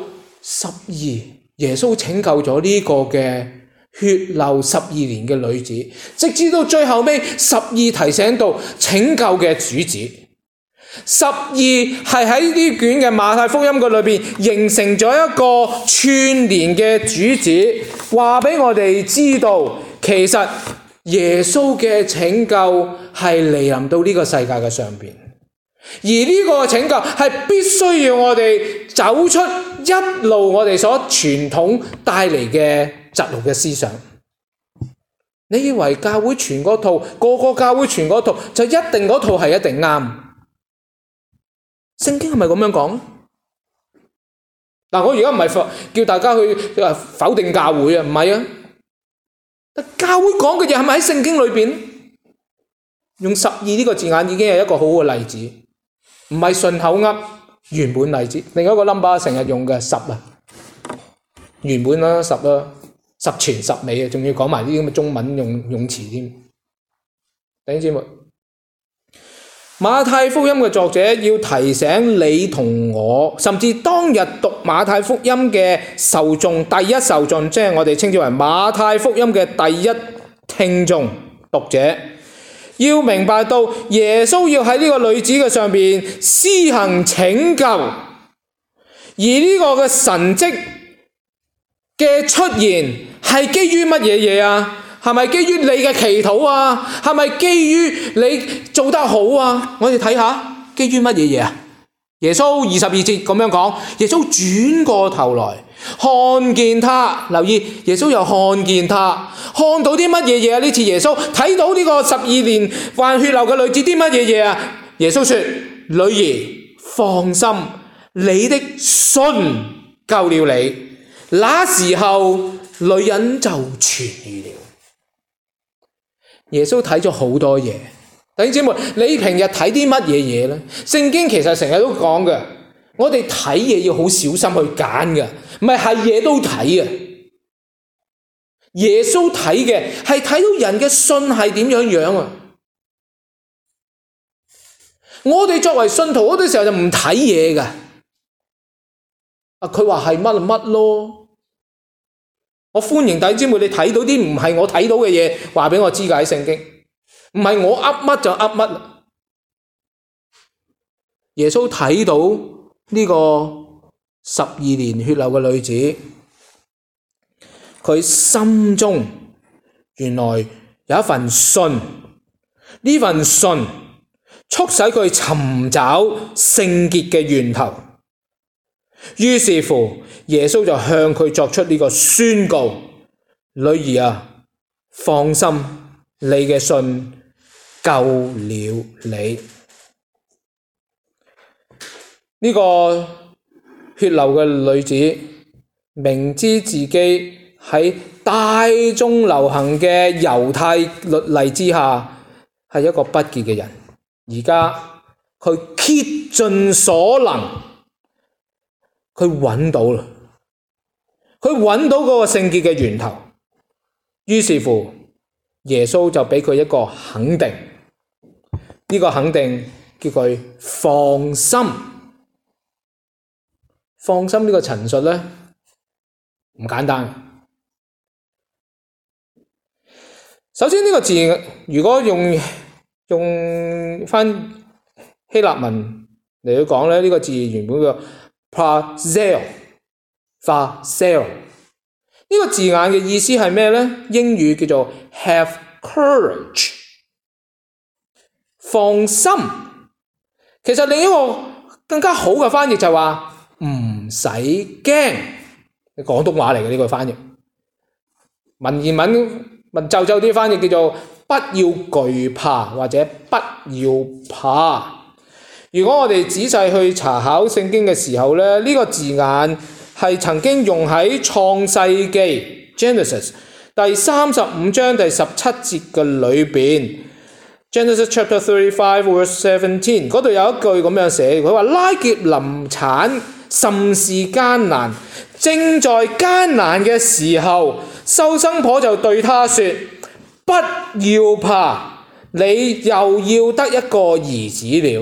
12，耶穌拯救咗呢個嘅血流12年嘅女子，直至到最後尾12提醒到拯救嘅主旨。12係喺呢卷嘅馬太福音嘅裏面形成咗一個串連嘅主旨，話俾我哋知道，其實耶穌嘅拯救係嚟臨到呢個世界嘅上邊，而呢個拯救係必須要我哋走出一路我哋所傳統帶嚟嘅窒路嘅思想。你以為教會傳嗰套，個個教會傳嗰套就一定嗰套係一定啱？聖經係咪咁樣講？嗱，我而家唔係叫大家去否定教會啊，唔係啊。但教會講嘅嘢係咪喺聖經裏邊？用12呢個字眼已經係一個好嘅例子，唔係順口噏原本例子。另一個 number 成日用嘅10啊，原本啦10啦，10全10美啊，仲要講埋啲咁嘅中文用詞添。弟兄姊妹，馬太福音嘅作者要提醒你同我，甚至當日讀馬太福音嘅受眾，第一受眾，即係我哋稱之為馬太福音嘅第一聽眾讀者，要明白到耶穌要喺呢個女子嘅上邊施行拯救，而呢個嘅神蹟嘅出現係基於乜嘢啊？係咪基於你嘅祈禱啊？係咪基於你做得好啊？我哋睇下基於乜嘢啊？耶穌22節咁樣講，耶穌轉過頭來看見他，留意耶穌又看見他，看到啲乜嘢啊？呢次耶穌睇到呢個12年患血流嘅女子啲乜嘢啊？耶穌說：女兒放心，你的信救了你。那時候女人就痊癒了。耶穌睇咗好多嘢，弟兄姊妹，你平日睇啲乜嘢嘢呢？聖經其實成日都講嘅，我哋睇嘢要好小心去揀嘅，唔係嘢都睇嘅。耶穌睇嘅係睇到人嘅信係點樣啊！我哋作為信徒，好多時候就唔睇嘢嘅。佢話係乜就乜咯。我歡迎弟兄姊妹，你睇到啲唔係我睇到嘅嘢，話俾我知㗎喺聖經，唔係我噏乜就噏乜。耶穌睇到呢個12年血流嘅女子，佢心中原來有一份信，呢份信促使佢尋找聖潔嘅源頭。於是乎，耶穌就向佢作出呢個宣告：女兒啊，放心，你嘅信救了你。呢個血流嘅女子明知自己喺大眾流行嘅猶太律例之下係一個不潔嘅人，而家佢竭盡所能，佢揾到啦，佢揾到嗰個聖潔嘅源頭。於是乎，耶穌就俾佢一個肯定，呢個肯定叫佢放心。放心呢個陳述呢，唔簡單。首先呢個字，如果用返希臘文嚟去講呢，呢個字原本叫Phaseo， 呢個字眼嘅意思係咩呢？英語叫做 have courage， 放心。其實另一個更加好嘅翻譯就係話唔使驚，廣東話嚟嘅呢個翻譯。文言文皺啲翻譯叫做不要懼怕或者不要怕。如果我哋仔細去查考聖經嘅時候呢，呢個字眼係曾經用喺創世記 Genesis 第35章第17節嘅裏邊。Genesis chapter 35 verse 17嗰度有一句咁樣寫，佢話拉結臨產甚是艱難，正在艱難嘅時候，收生婆就對他說：不要怕，你又要得一個兒子了。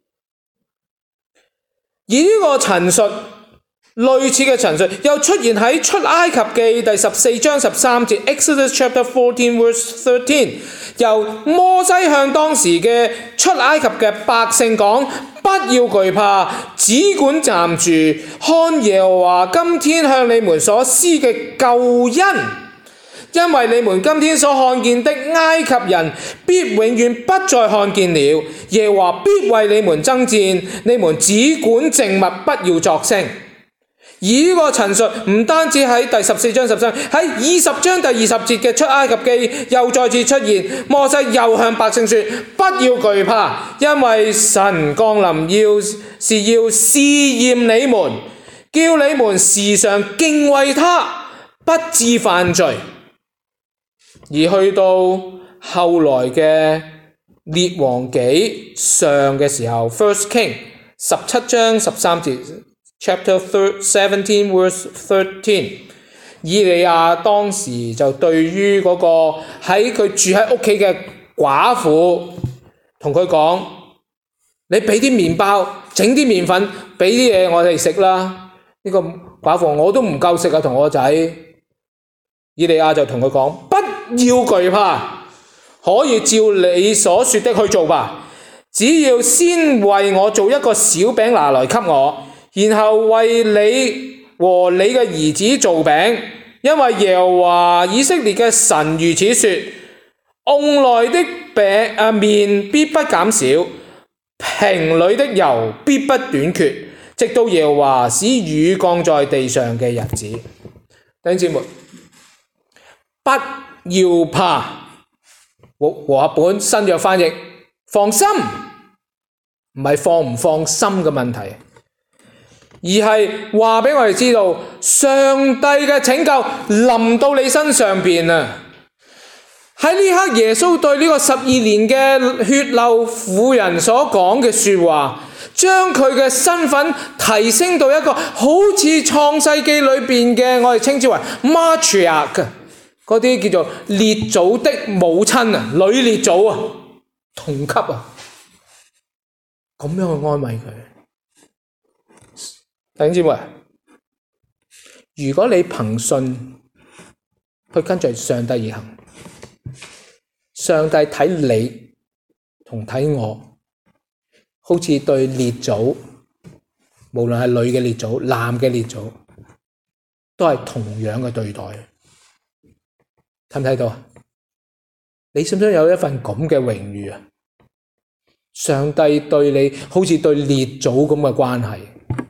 而呢個陳述，類似嘅陳述又出現喺出埃及記第14章13節 Exodus chapter 14 verse 13，由摩西向當時嘅出埃及嘅百姓講：不要懼怕，只管站住，看耶和華今天向你們所施嘅救恩，因為你們今天所看見的埃及人必永遠不再看見了，耶和華必為你們爭戰，你們只管靜默，不要作聲。而呢個陳述唔單止喺第14章13，喺20章第20節嘅出埃及記又再次出現，摩西又向百姓說：不要懼怕，因為神降臨是要試驗你們，叫你們時常敬畏他，不致犯罪。而去到後來嘅列王紀上嘅時候 First King 17章13節Chapter 17 verse 13，以利亞當時就對於嗰個喺佢住喺屋企嘅寡婦同佢講：你俾啲麵包，整啲麵粉，俾啲嘢我哋食啦。呢個寡婦我都唔夠食啊，同我仔。以利亞就同佢講：不要懼怕，可以照你所說的去做吧，只要先為我做一個小餅拿來給我，然後為你和你嘅兒子做餅，因為耶和華以色列嘅神如此說：甕內的麵必不減少，瓶裏的油必不短缺，直到耶和華使雨降在地上嘅日子。弟兄姊妹，不要怕，和合本新約翻譯放心，唔係放唔放心嘅問題，而係話俾我哋知道上帝嘅拯救臨到你身上邊啊！喺呢刻耶穌對呢個12年嘅血漏婦人所講嘅說話，將佢嘅身份提升到一個好似創世記裏邊嘅我哋稱之為 matriarch 嗰啲叫做列祖的母親啊，女列祖啊，同級啊，咁樣去安慰佢。弟兄姊妹，如果你憑信去跟隨上帝而行，上帝睇你同睇我，好似對列祖，無論係女嘅列祖、男嘅列祖，都係同樣嘅對待。睇唔睇到啊？你想唔想有一份咁嘅榮譽啊？上帝對你好似對列祖咁嘅關係。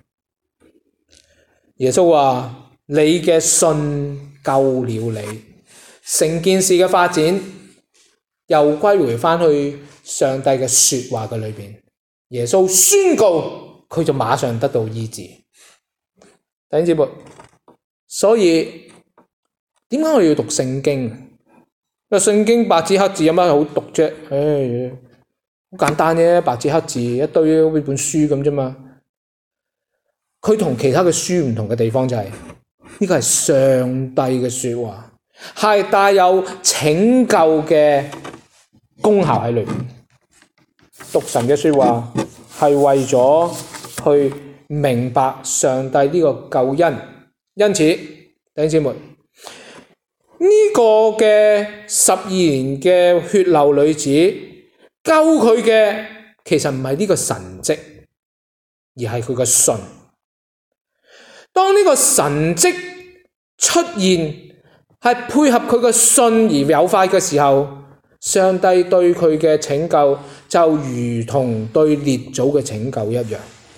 耶穌話：你嘅信救了你，成件事嘅發展又歸回返去上帝嘅說話嘅裏邊。耶穌宣告，佢就馬上得到醫治。弟兄姊妹，所以點解我要讀聖經？因為聖經白紙黑字有乜好讀啫？好簡單啫，白紙黑字一堆，好似本書咁啫嘛。佢同其他嘅書唔同嘅地方就係，呢個係上帝嘅說話，係帶有拯救嘅功效喺裏面。讀神嘅說話係為咗去明白上帝呢個救恩。因此，弟兄姊妹，呢個嘅12年嘅血流女子救佢嘅，其實唔係呢個神蹟，而係佢嘅信。當呢個神蹟出現，係配合佢嘅信而有法嘅時候，上帝對佢嘅拯救就如同對列祖嘅拯救一樣。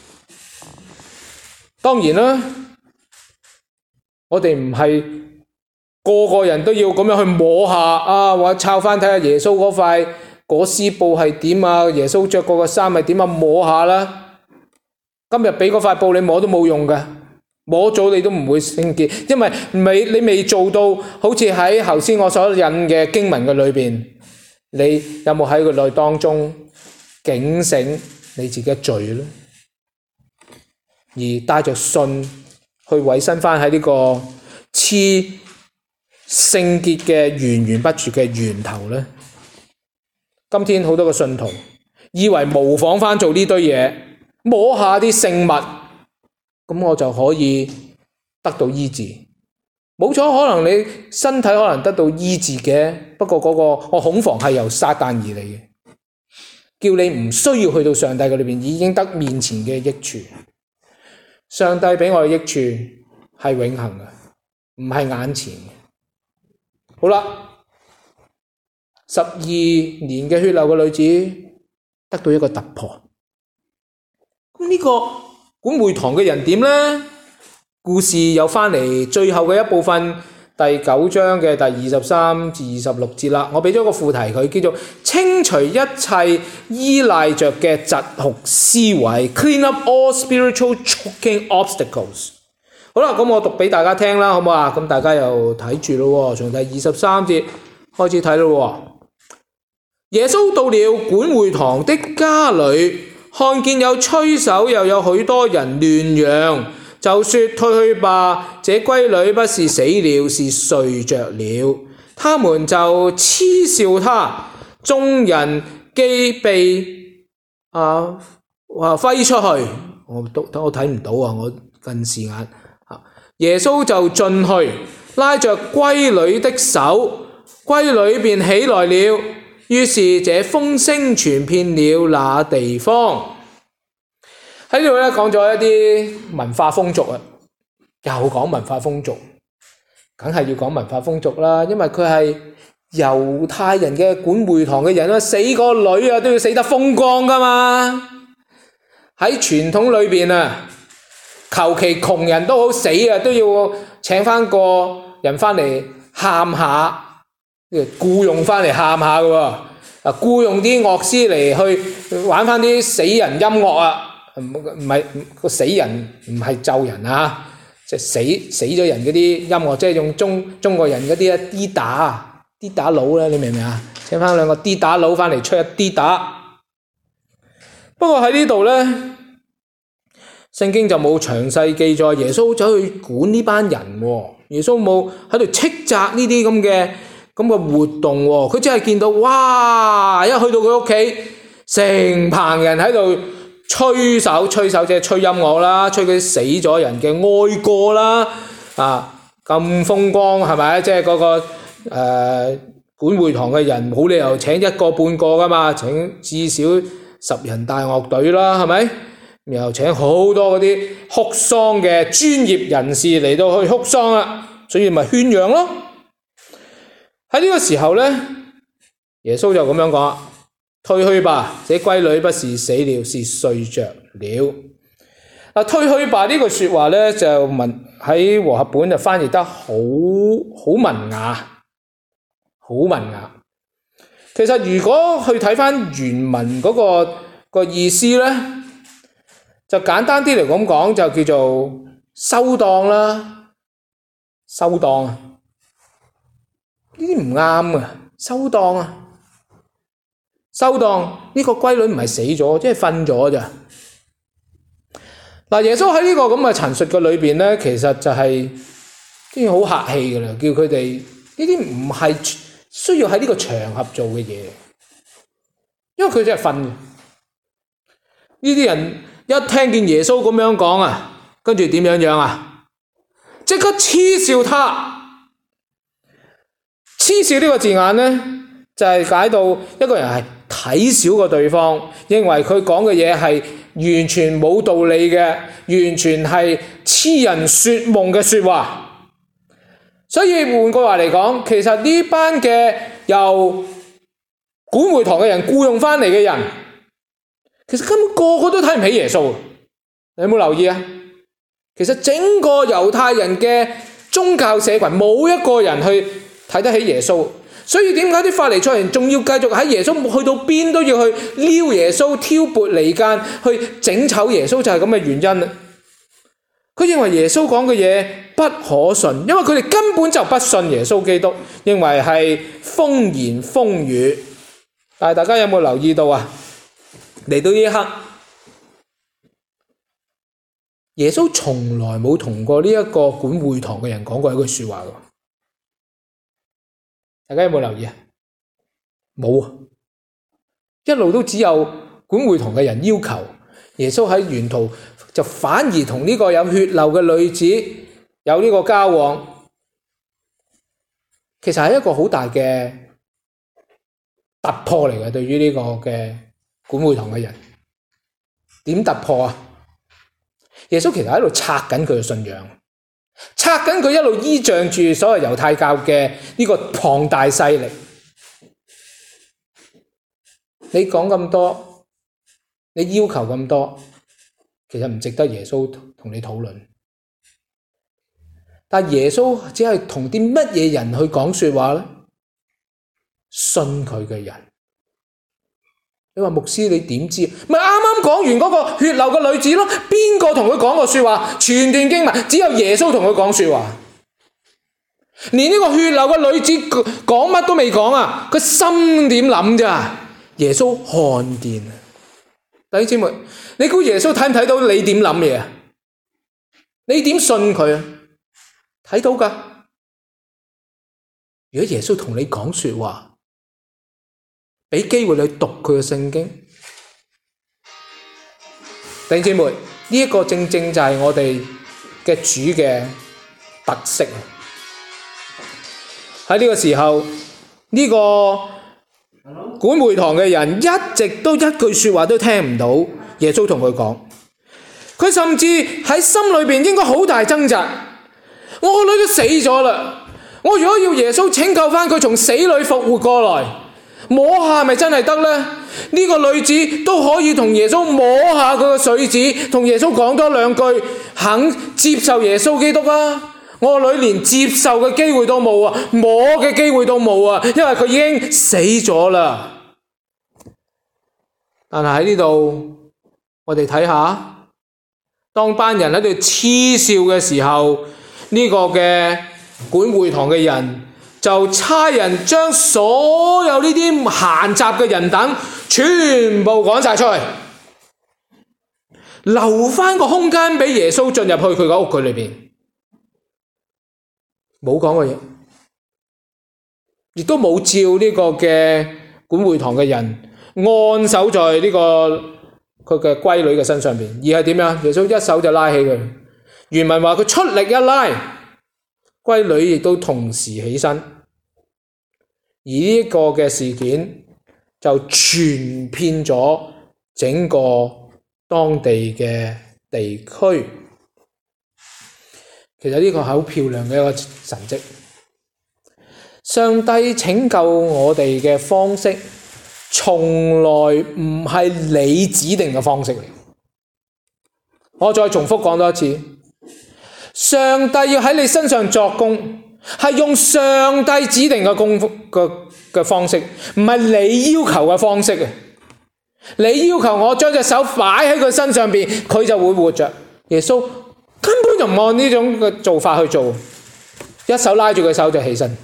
當然啦，我哋唔係個個人都要咁樣去摸下啊，或者抄翻睇下耶穌嗰塊裹屍布係點啊，耶穌着過嘅衫係點啊，摸下啦。今日俾嗰塊布你摸都冇用㗎，摸咗你都唔會聖潔，因為你未做到好似喺頭先我所引嘅經文嘅裏邊，你有冇喺個內當中警醒你自己嘅罪呢？而帶着信去委身翻喺呢個賜聖潔嘅源源不絕嘅源頭呢？今天好多個信徒以為模仿翻做呢堆嘢，摸下啲聖物，咁我就可以得到醫治。冇錯，可能你身體可能得到醫治嘅，不過嗰個我恐防係由撒旦而嚟嘅，叫你唔需要去到上帝嘅裏邊，已經得面前嘅益處。上帝俾我嘅益處係永恆嘅，唔係眼前嘅。好啦，12年嘅血流嘅女子得到一個突破。咁呢個管會堂嘅人點呢？故事又返嚟最後嘅一部分，第9章嘅第23至26節啦。我俾咗個副題佢，叫做清除一切依賴着嘅疾酷思維 ，Clean up all spiritual choking obstacles。好啦，咁我讀俾大家聽啦，好唔好啊？咁大家又睇住咯，從第23節開始睇咯。耶穌到了管會堂的家裏，看見有吹手，又有許多人亂嚷，就說：退去吧，這閨女不是死了，是睡着了。他們就嗤笑他，眾人既被揮出去，我睇唔到啊，我近視眼。耶穌就進去，拉着閨女的手，閨女便起來了。於是這風聲傳遍了那地方。喺呢度咧講咗一啲文化風俗啊，又講文化風俗，梗係要講文化風俗啦，因為佢係猶太人嘅管會堂嘅人啊，死個女啊都要死得風光噶嘛。喺傳統裏邊啊，求其窮人都好死啊，都要請翻個人翻嚟喊下，僱用翻嚟喊下嘅喎，僱用啲樂師嚟去玩翻啲死人音樂啊。唔係個死人唔係咒人啊，即係死咗人嗰啲音樂，即係用中國人嗰啲啲打佬咧，你明唔明啊？請翻兩個啲打佬翻嚟吹一啲打。不過喺呢度咧，聖經就冇詳細記載耶穌走去管呢班人喎，耶穌冇喺度斥責呢啲咁嘅活動喎，佢只係見到哇，一去到佢屋企，成棚人喺度吹手即係吹音樂啦，吹嗰啲死咗人嘅哀歌啦，咁風光係咪？即係嗰個管會堂嘅人冇理由請一個半個噶嘛，請至少10人大樂隊啦，係咪？然後請好多嗰啲哭喪嘅專業人士嚟到去哭喪啦，所以咪宣揚咯。喺呢個時候咧，耶穌就咁樣講。退去吧，這閨女不是死了，是睡着了。退去吧呢句說話咧，就喺和合本就翻譯得好文雅，好文雅。其實如果去睇翻原文嗰個意思咧，就簡單啲嚟講就叫做收檔啦，收檔啊，呢啲唔啱啊，收檔啊。收檔呢個閨女唔係死咗，即係瞓咗咋。耶穌喺呢個咁嘅陳述嘅裏邊咧，其實就係已經好客氣㗎啦，叫佢哋呢啲唔係需要喺呢個場合做嘅嘢，因為佢真係瞓。呢啲人一聽見耶穌咁樣講啊，跟住點樣啊？即刻嗤笑他。嗤笑呢個字眼咧，就係解到一個人係睇小個對方，認為佢講嘅嘢係完全冇道理嘅，完全係痴人說夢嘅說話。 所以換句話嚟講，其實呢班嘅由管會堂嘅人僱用返嚟嘅人，其實根本個個都睇唔起耶穌。你有冇留意啊？其實整個猶太人嘅宗教社群冇一個人去睇得起耶穌，所以點解啲法利賽人仲要繼續喺耶穌去到邊都要去撩耶穌、挑撥離間、去整醜耶穌，就係咁嘅原因。佢認為耶穌講嘅嘢不可信，因為佢哋根本就不信耶穌基督，認為係風言風語。但係大家有冇留意到啊？嚟到呢一刻，耶穌從來冇同過呢一個管會堂嘅人講過一句說話㗎。大家有冇留意啊？冇啊！一路都只有管會堂嘅人要求耶穌喺沿途就反而同呢個有血漏嘅女子有呢個交往，其實係一個好大嘅突破嚟嘅。對於呢個嘅管會堂嘅人，點突破啊？耶穌其實喺度拆緊佢嘅信仰，拆緊佢一路依仗住所謂猶太教嘅呢個龐大勢力。你講咁多，你要求咁多，其實唔值得耶穌同你討論。但耶穌只係同啲乜嘢人去講說話呢？信佢嘅人。你話牧師你點知？咪啱啱講完嗰個血流嘅女子咯，邊個同佢講過說話？全段經文只有耶穌同佢講說話，連呢個血流嘅女子講乜都未講啊！佢心點諗咋？耶穌看見。弟兄姊妹，你估耶穌睇唔睇到你點諗嘢啊？你點信佢啊？睇到㗎。如果耶穌同你講說話，俾機會你讀佢嘅聖經，弟兄姊妹，呢一個正正就係我哋嘅主嘅特色。喺呢個時候，呢個管會堂嘅人一直都一句說話都聽唔到耶穌同佢講，佢甚至喺心裏邊應該好大掙扎。我個女都死咗啦，我如果要耶穌拯救翻佢從死裏復活過來，摸下咪真係得呢？呢個女子都可以同耶穌摸下佢個水子，同耶穌講多兩句，肯接受耶穌基督啊！我個女連接受嘅機會都冇啊，摸嘅機會都冇啊，因為佢已經死咗啦。但係喺呢度，我哋睇下，當班人喺度嗤笑嘅時候，呢個嘅管會堂嘅人就差人將所有呢啲閒雜嘅人等全部趕晒出去，留返個空間俾耶穌進入去佢個屋裏邊，冇講過嘢，亦都冇照呢個嘅管會堂嘅人按手在呢個佢嘅閨女嘅身上邊，而係點樣？耶穌一手就拉起佢，原文話佢出力一拉，閨女亦都同時起身。而呢個嘅事件就傳遍咗整個當地嘅地區。其實呢個係好漂亮嘅一個神蹟。上帝拯救我哋嘅方式，從來唔係你指定嘅方式嚟。我再重複講多一次，上帝要喺你身上作工，係用上帝指定嘅功夫嘅方式，唔係你要求嘅方式啊！你要求我將隻手擺喺佢身上邊，佢就會活着。耶穌根本就唔按呢種嘅做法去做，一手拉住佢手就起身。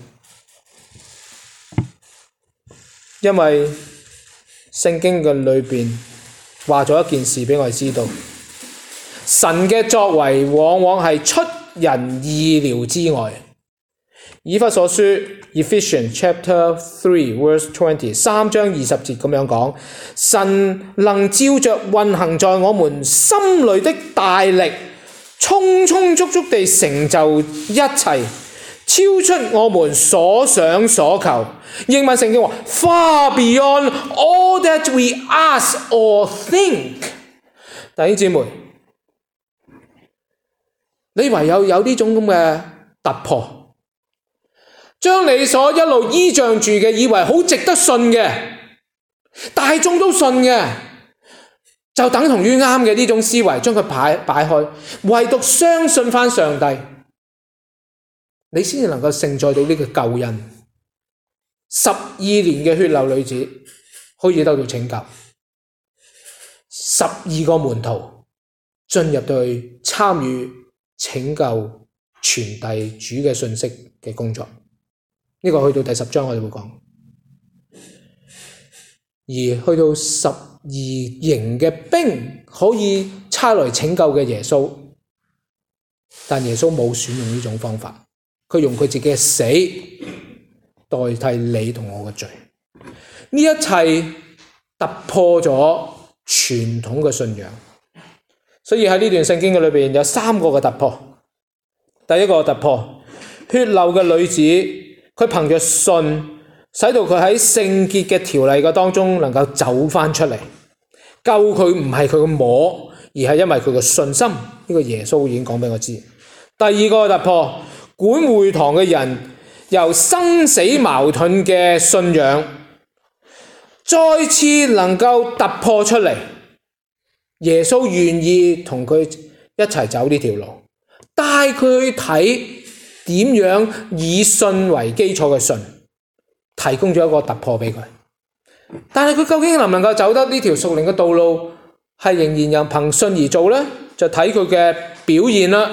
因為聖經嘅裏邊話咗一件事俾我哋知道，神嘅作為往往係出人意料之外。以弗所書 Ephesians chapter 3 verse 20 3章20節咁樣講，神能照着運行在我們心裏的大力，充充足足地成就一切，超出我們所想所求。英文聖經話 Far beyond all that we ask or think。 弟兄姊妹，你唯有呢種咁嘅突破， 將你所一路依仗住嘅，以為好值得信嘅，大眾都信嘅，就等同於啱嘅呢種思維，將佢擺開，唯獨相信返上帝，你先至能夠承載到呢個救恩。12年嘅血流女子可以得到拯救，12個門徒進入到去參與拯救傳遞主嘅信息嘅工作，呢個去到第10章我哋會講。而去到12營嘅兵可以差來拯救嘅耶穌，但耶穌冇選用呢種方法，佢用佢自己嘅死代替你同我嘅罪。呢一切突破咗傳統嘅信仰，所以喺呢段聖經嘅裏邊有3個嘅突破。第一個突破，血流嘅女子，佢憑着信，使到佢喺聖潔嘅條例嘅當中能夠走返出嚟。救佢唔係佢嘅摸，而係因為佢嘅信心。呢個耶穌已經講俾我知。第二個突破，管會堂嘅人由生死矛盾嘅信仰再次能夠突破出嚟，耶穌願意同佢一齊走呢條路，帶佢去睇點樣以信為基礎嘅信，提供咗一個突破俾佢。但係佢究竟能唔能夠走得呢條屬靈嘅道路，係仍然由憑信而做呢？就睇佢嘅表現啦。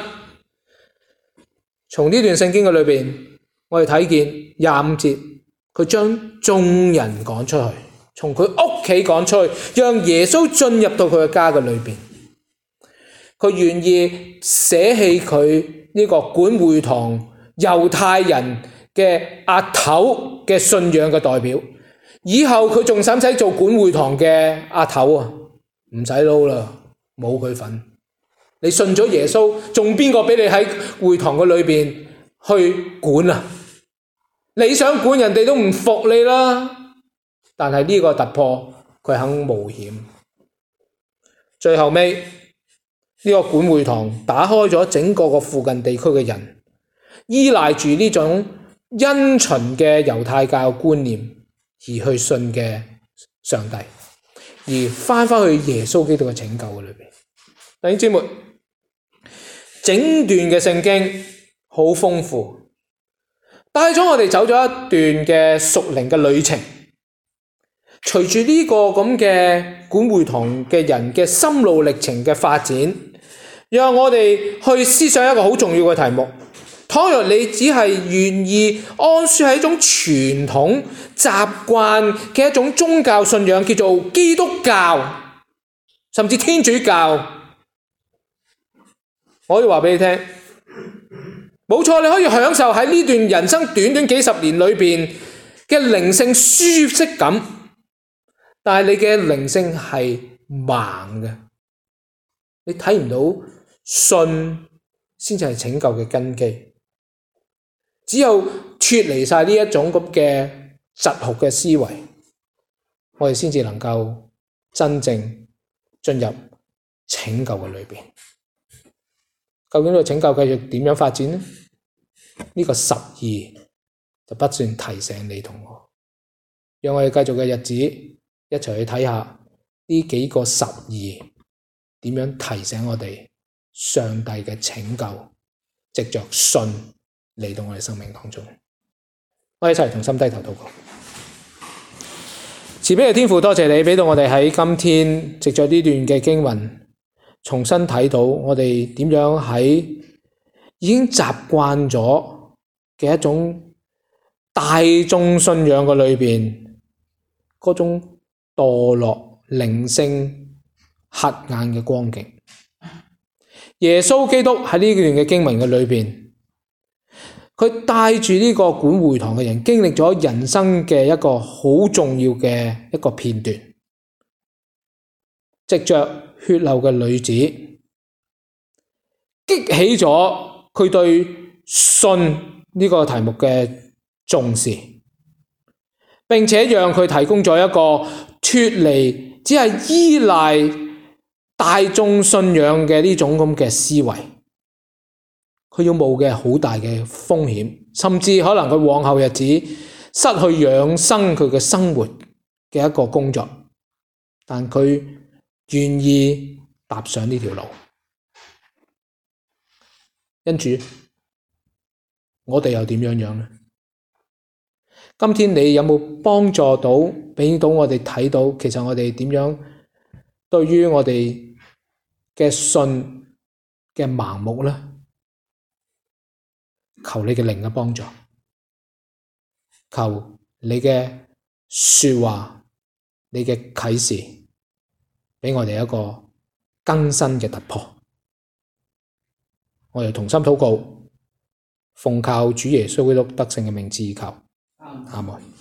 從呢段聖經嘅裏邊，我哋睇見25節，佢將眾人趕出去，從佢屋企趕出去，讓耶穌進入到佢嘅家嘅裏邊。佢願意捨棄佢呢個管會堂猶太人嘅阿頭嘅信仰嘅代表，以後佢仲使唔使做管會堂嘅阿頭啊？唔使撈啦，冇佢份。你信咗耶穌，仲邊個俾你喺會堂嘅裏邊去管啊？你想管人哋都唔服你啦。但係呢個突破，佢肯冒險。最後尾呢個管會堂打開咗整個附近地區嘅人，依賴住呢種因循嘅猶太教觀念而去信嘅上帝，而返去耶穌基督嘅拯救嘅裏邊。弟兄姊妹，整段嘅聖經好豐富，帶咗我哋走咗一段嘅屬靈嘅旅程。隨住呢個咁嘅管會堂嘅人嘅心路歷程嘅發展，讓我哋去思想一個好重要嘅題目。倘若你只係願意安舒喺一種傳統習慣嘅一種宗教信仰，叫做基督教，甚至天主教，我可以話俾你聽，冇錯，你可以享受喺呢段人生短短幾十年裏邊嘅靈性舒適感，但係你嘅靈性係盲嘅，你睇唔到信先至係拯救嘅根基。只有脫離晒呢一種咁嘅疾學嘅思維，我哋先至能夠真正進入拯救嘅裏邊。究竟呢個拯救繼續點樣發展呢？呢個12就不斷提醒你同我，讓我哋繼續嘅日子一齊去睇下呢幾個12點樣提醒我哋上帝嘅拯救，藉着信嚟到我哋生命當中。我哋一齊同心低頭禱告。慈悲嘅天父，多謝你俾到我哋喺今天藉着呢段嘅經文重新睇到我哋點樣喺已經習慣咗嘅一種大眾信仰嘅裏邊，嗰種墮落靈性黑暗嘅光景。耶穌基督喺呢段嘅經文嘅裏邊，佢帶住呢個管會堂嘅人經歷咗人生嘅一個好重要嘅一個片段，藉着血流嘅女子激起咗佢對信呢個題目嘅重視，並且讓佢提供咗一個脫離只係依賴大眾信仰嘅呢種咁嘅思維。 佢要冒嘅好大嘅風險，甚至可能佢往後日子失去養生佢嘅生活嘅一個工作，但佢願意踏上呢條路。因主，我哋又點樣呢？今天你有冇幫助到，俾到我哋睇到，其實我哋點樣對於我哋嘅信嘅盲目呢？求你嘅靈嘅幫助，求你嘅說話，你嘅啟示，俾我哋一個更新嘅突破。我哋同心禱告，奉靠主耶穌基督得勝嘅名字而求，阿門。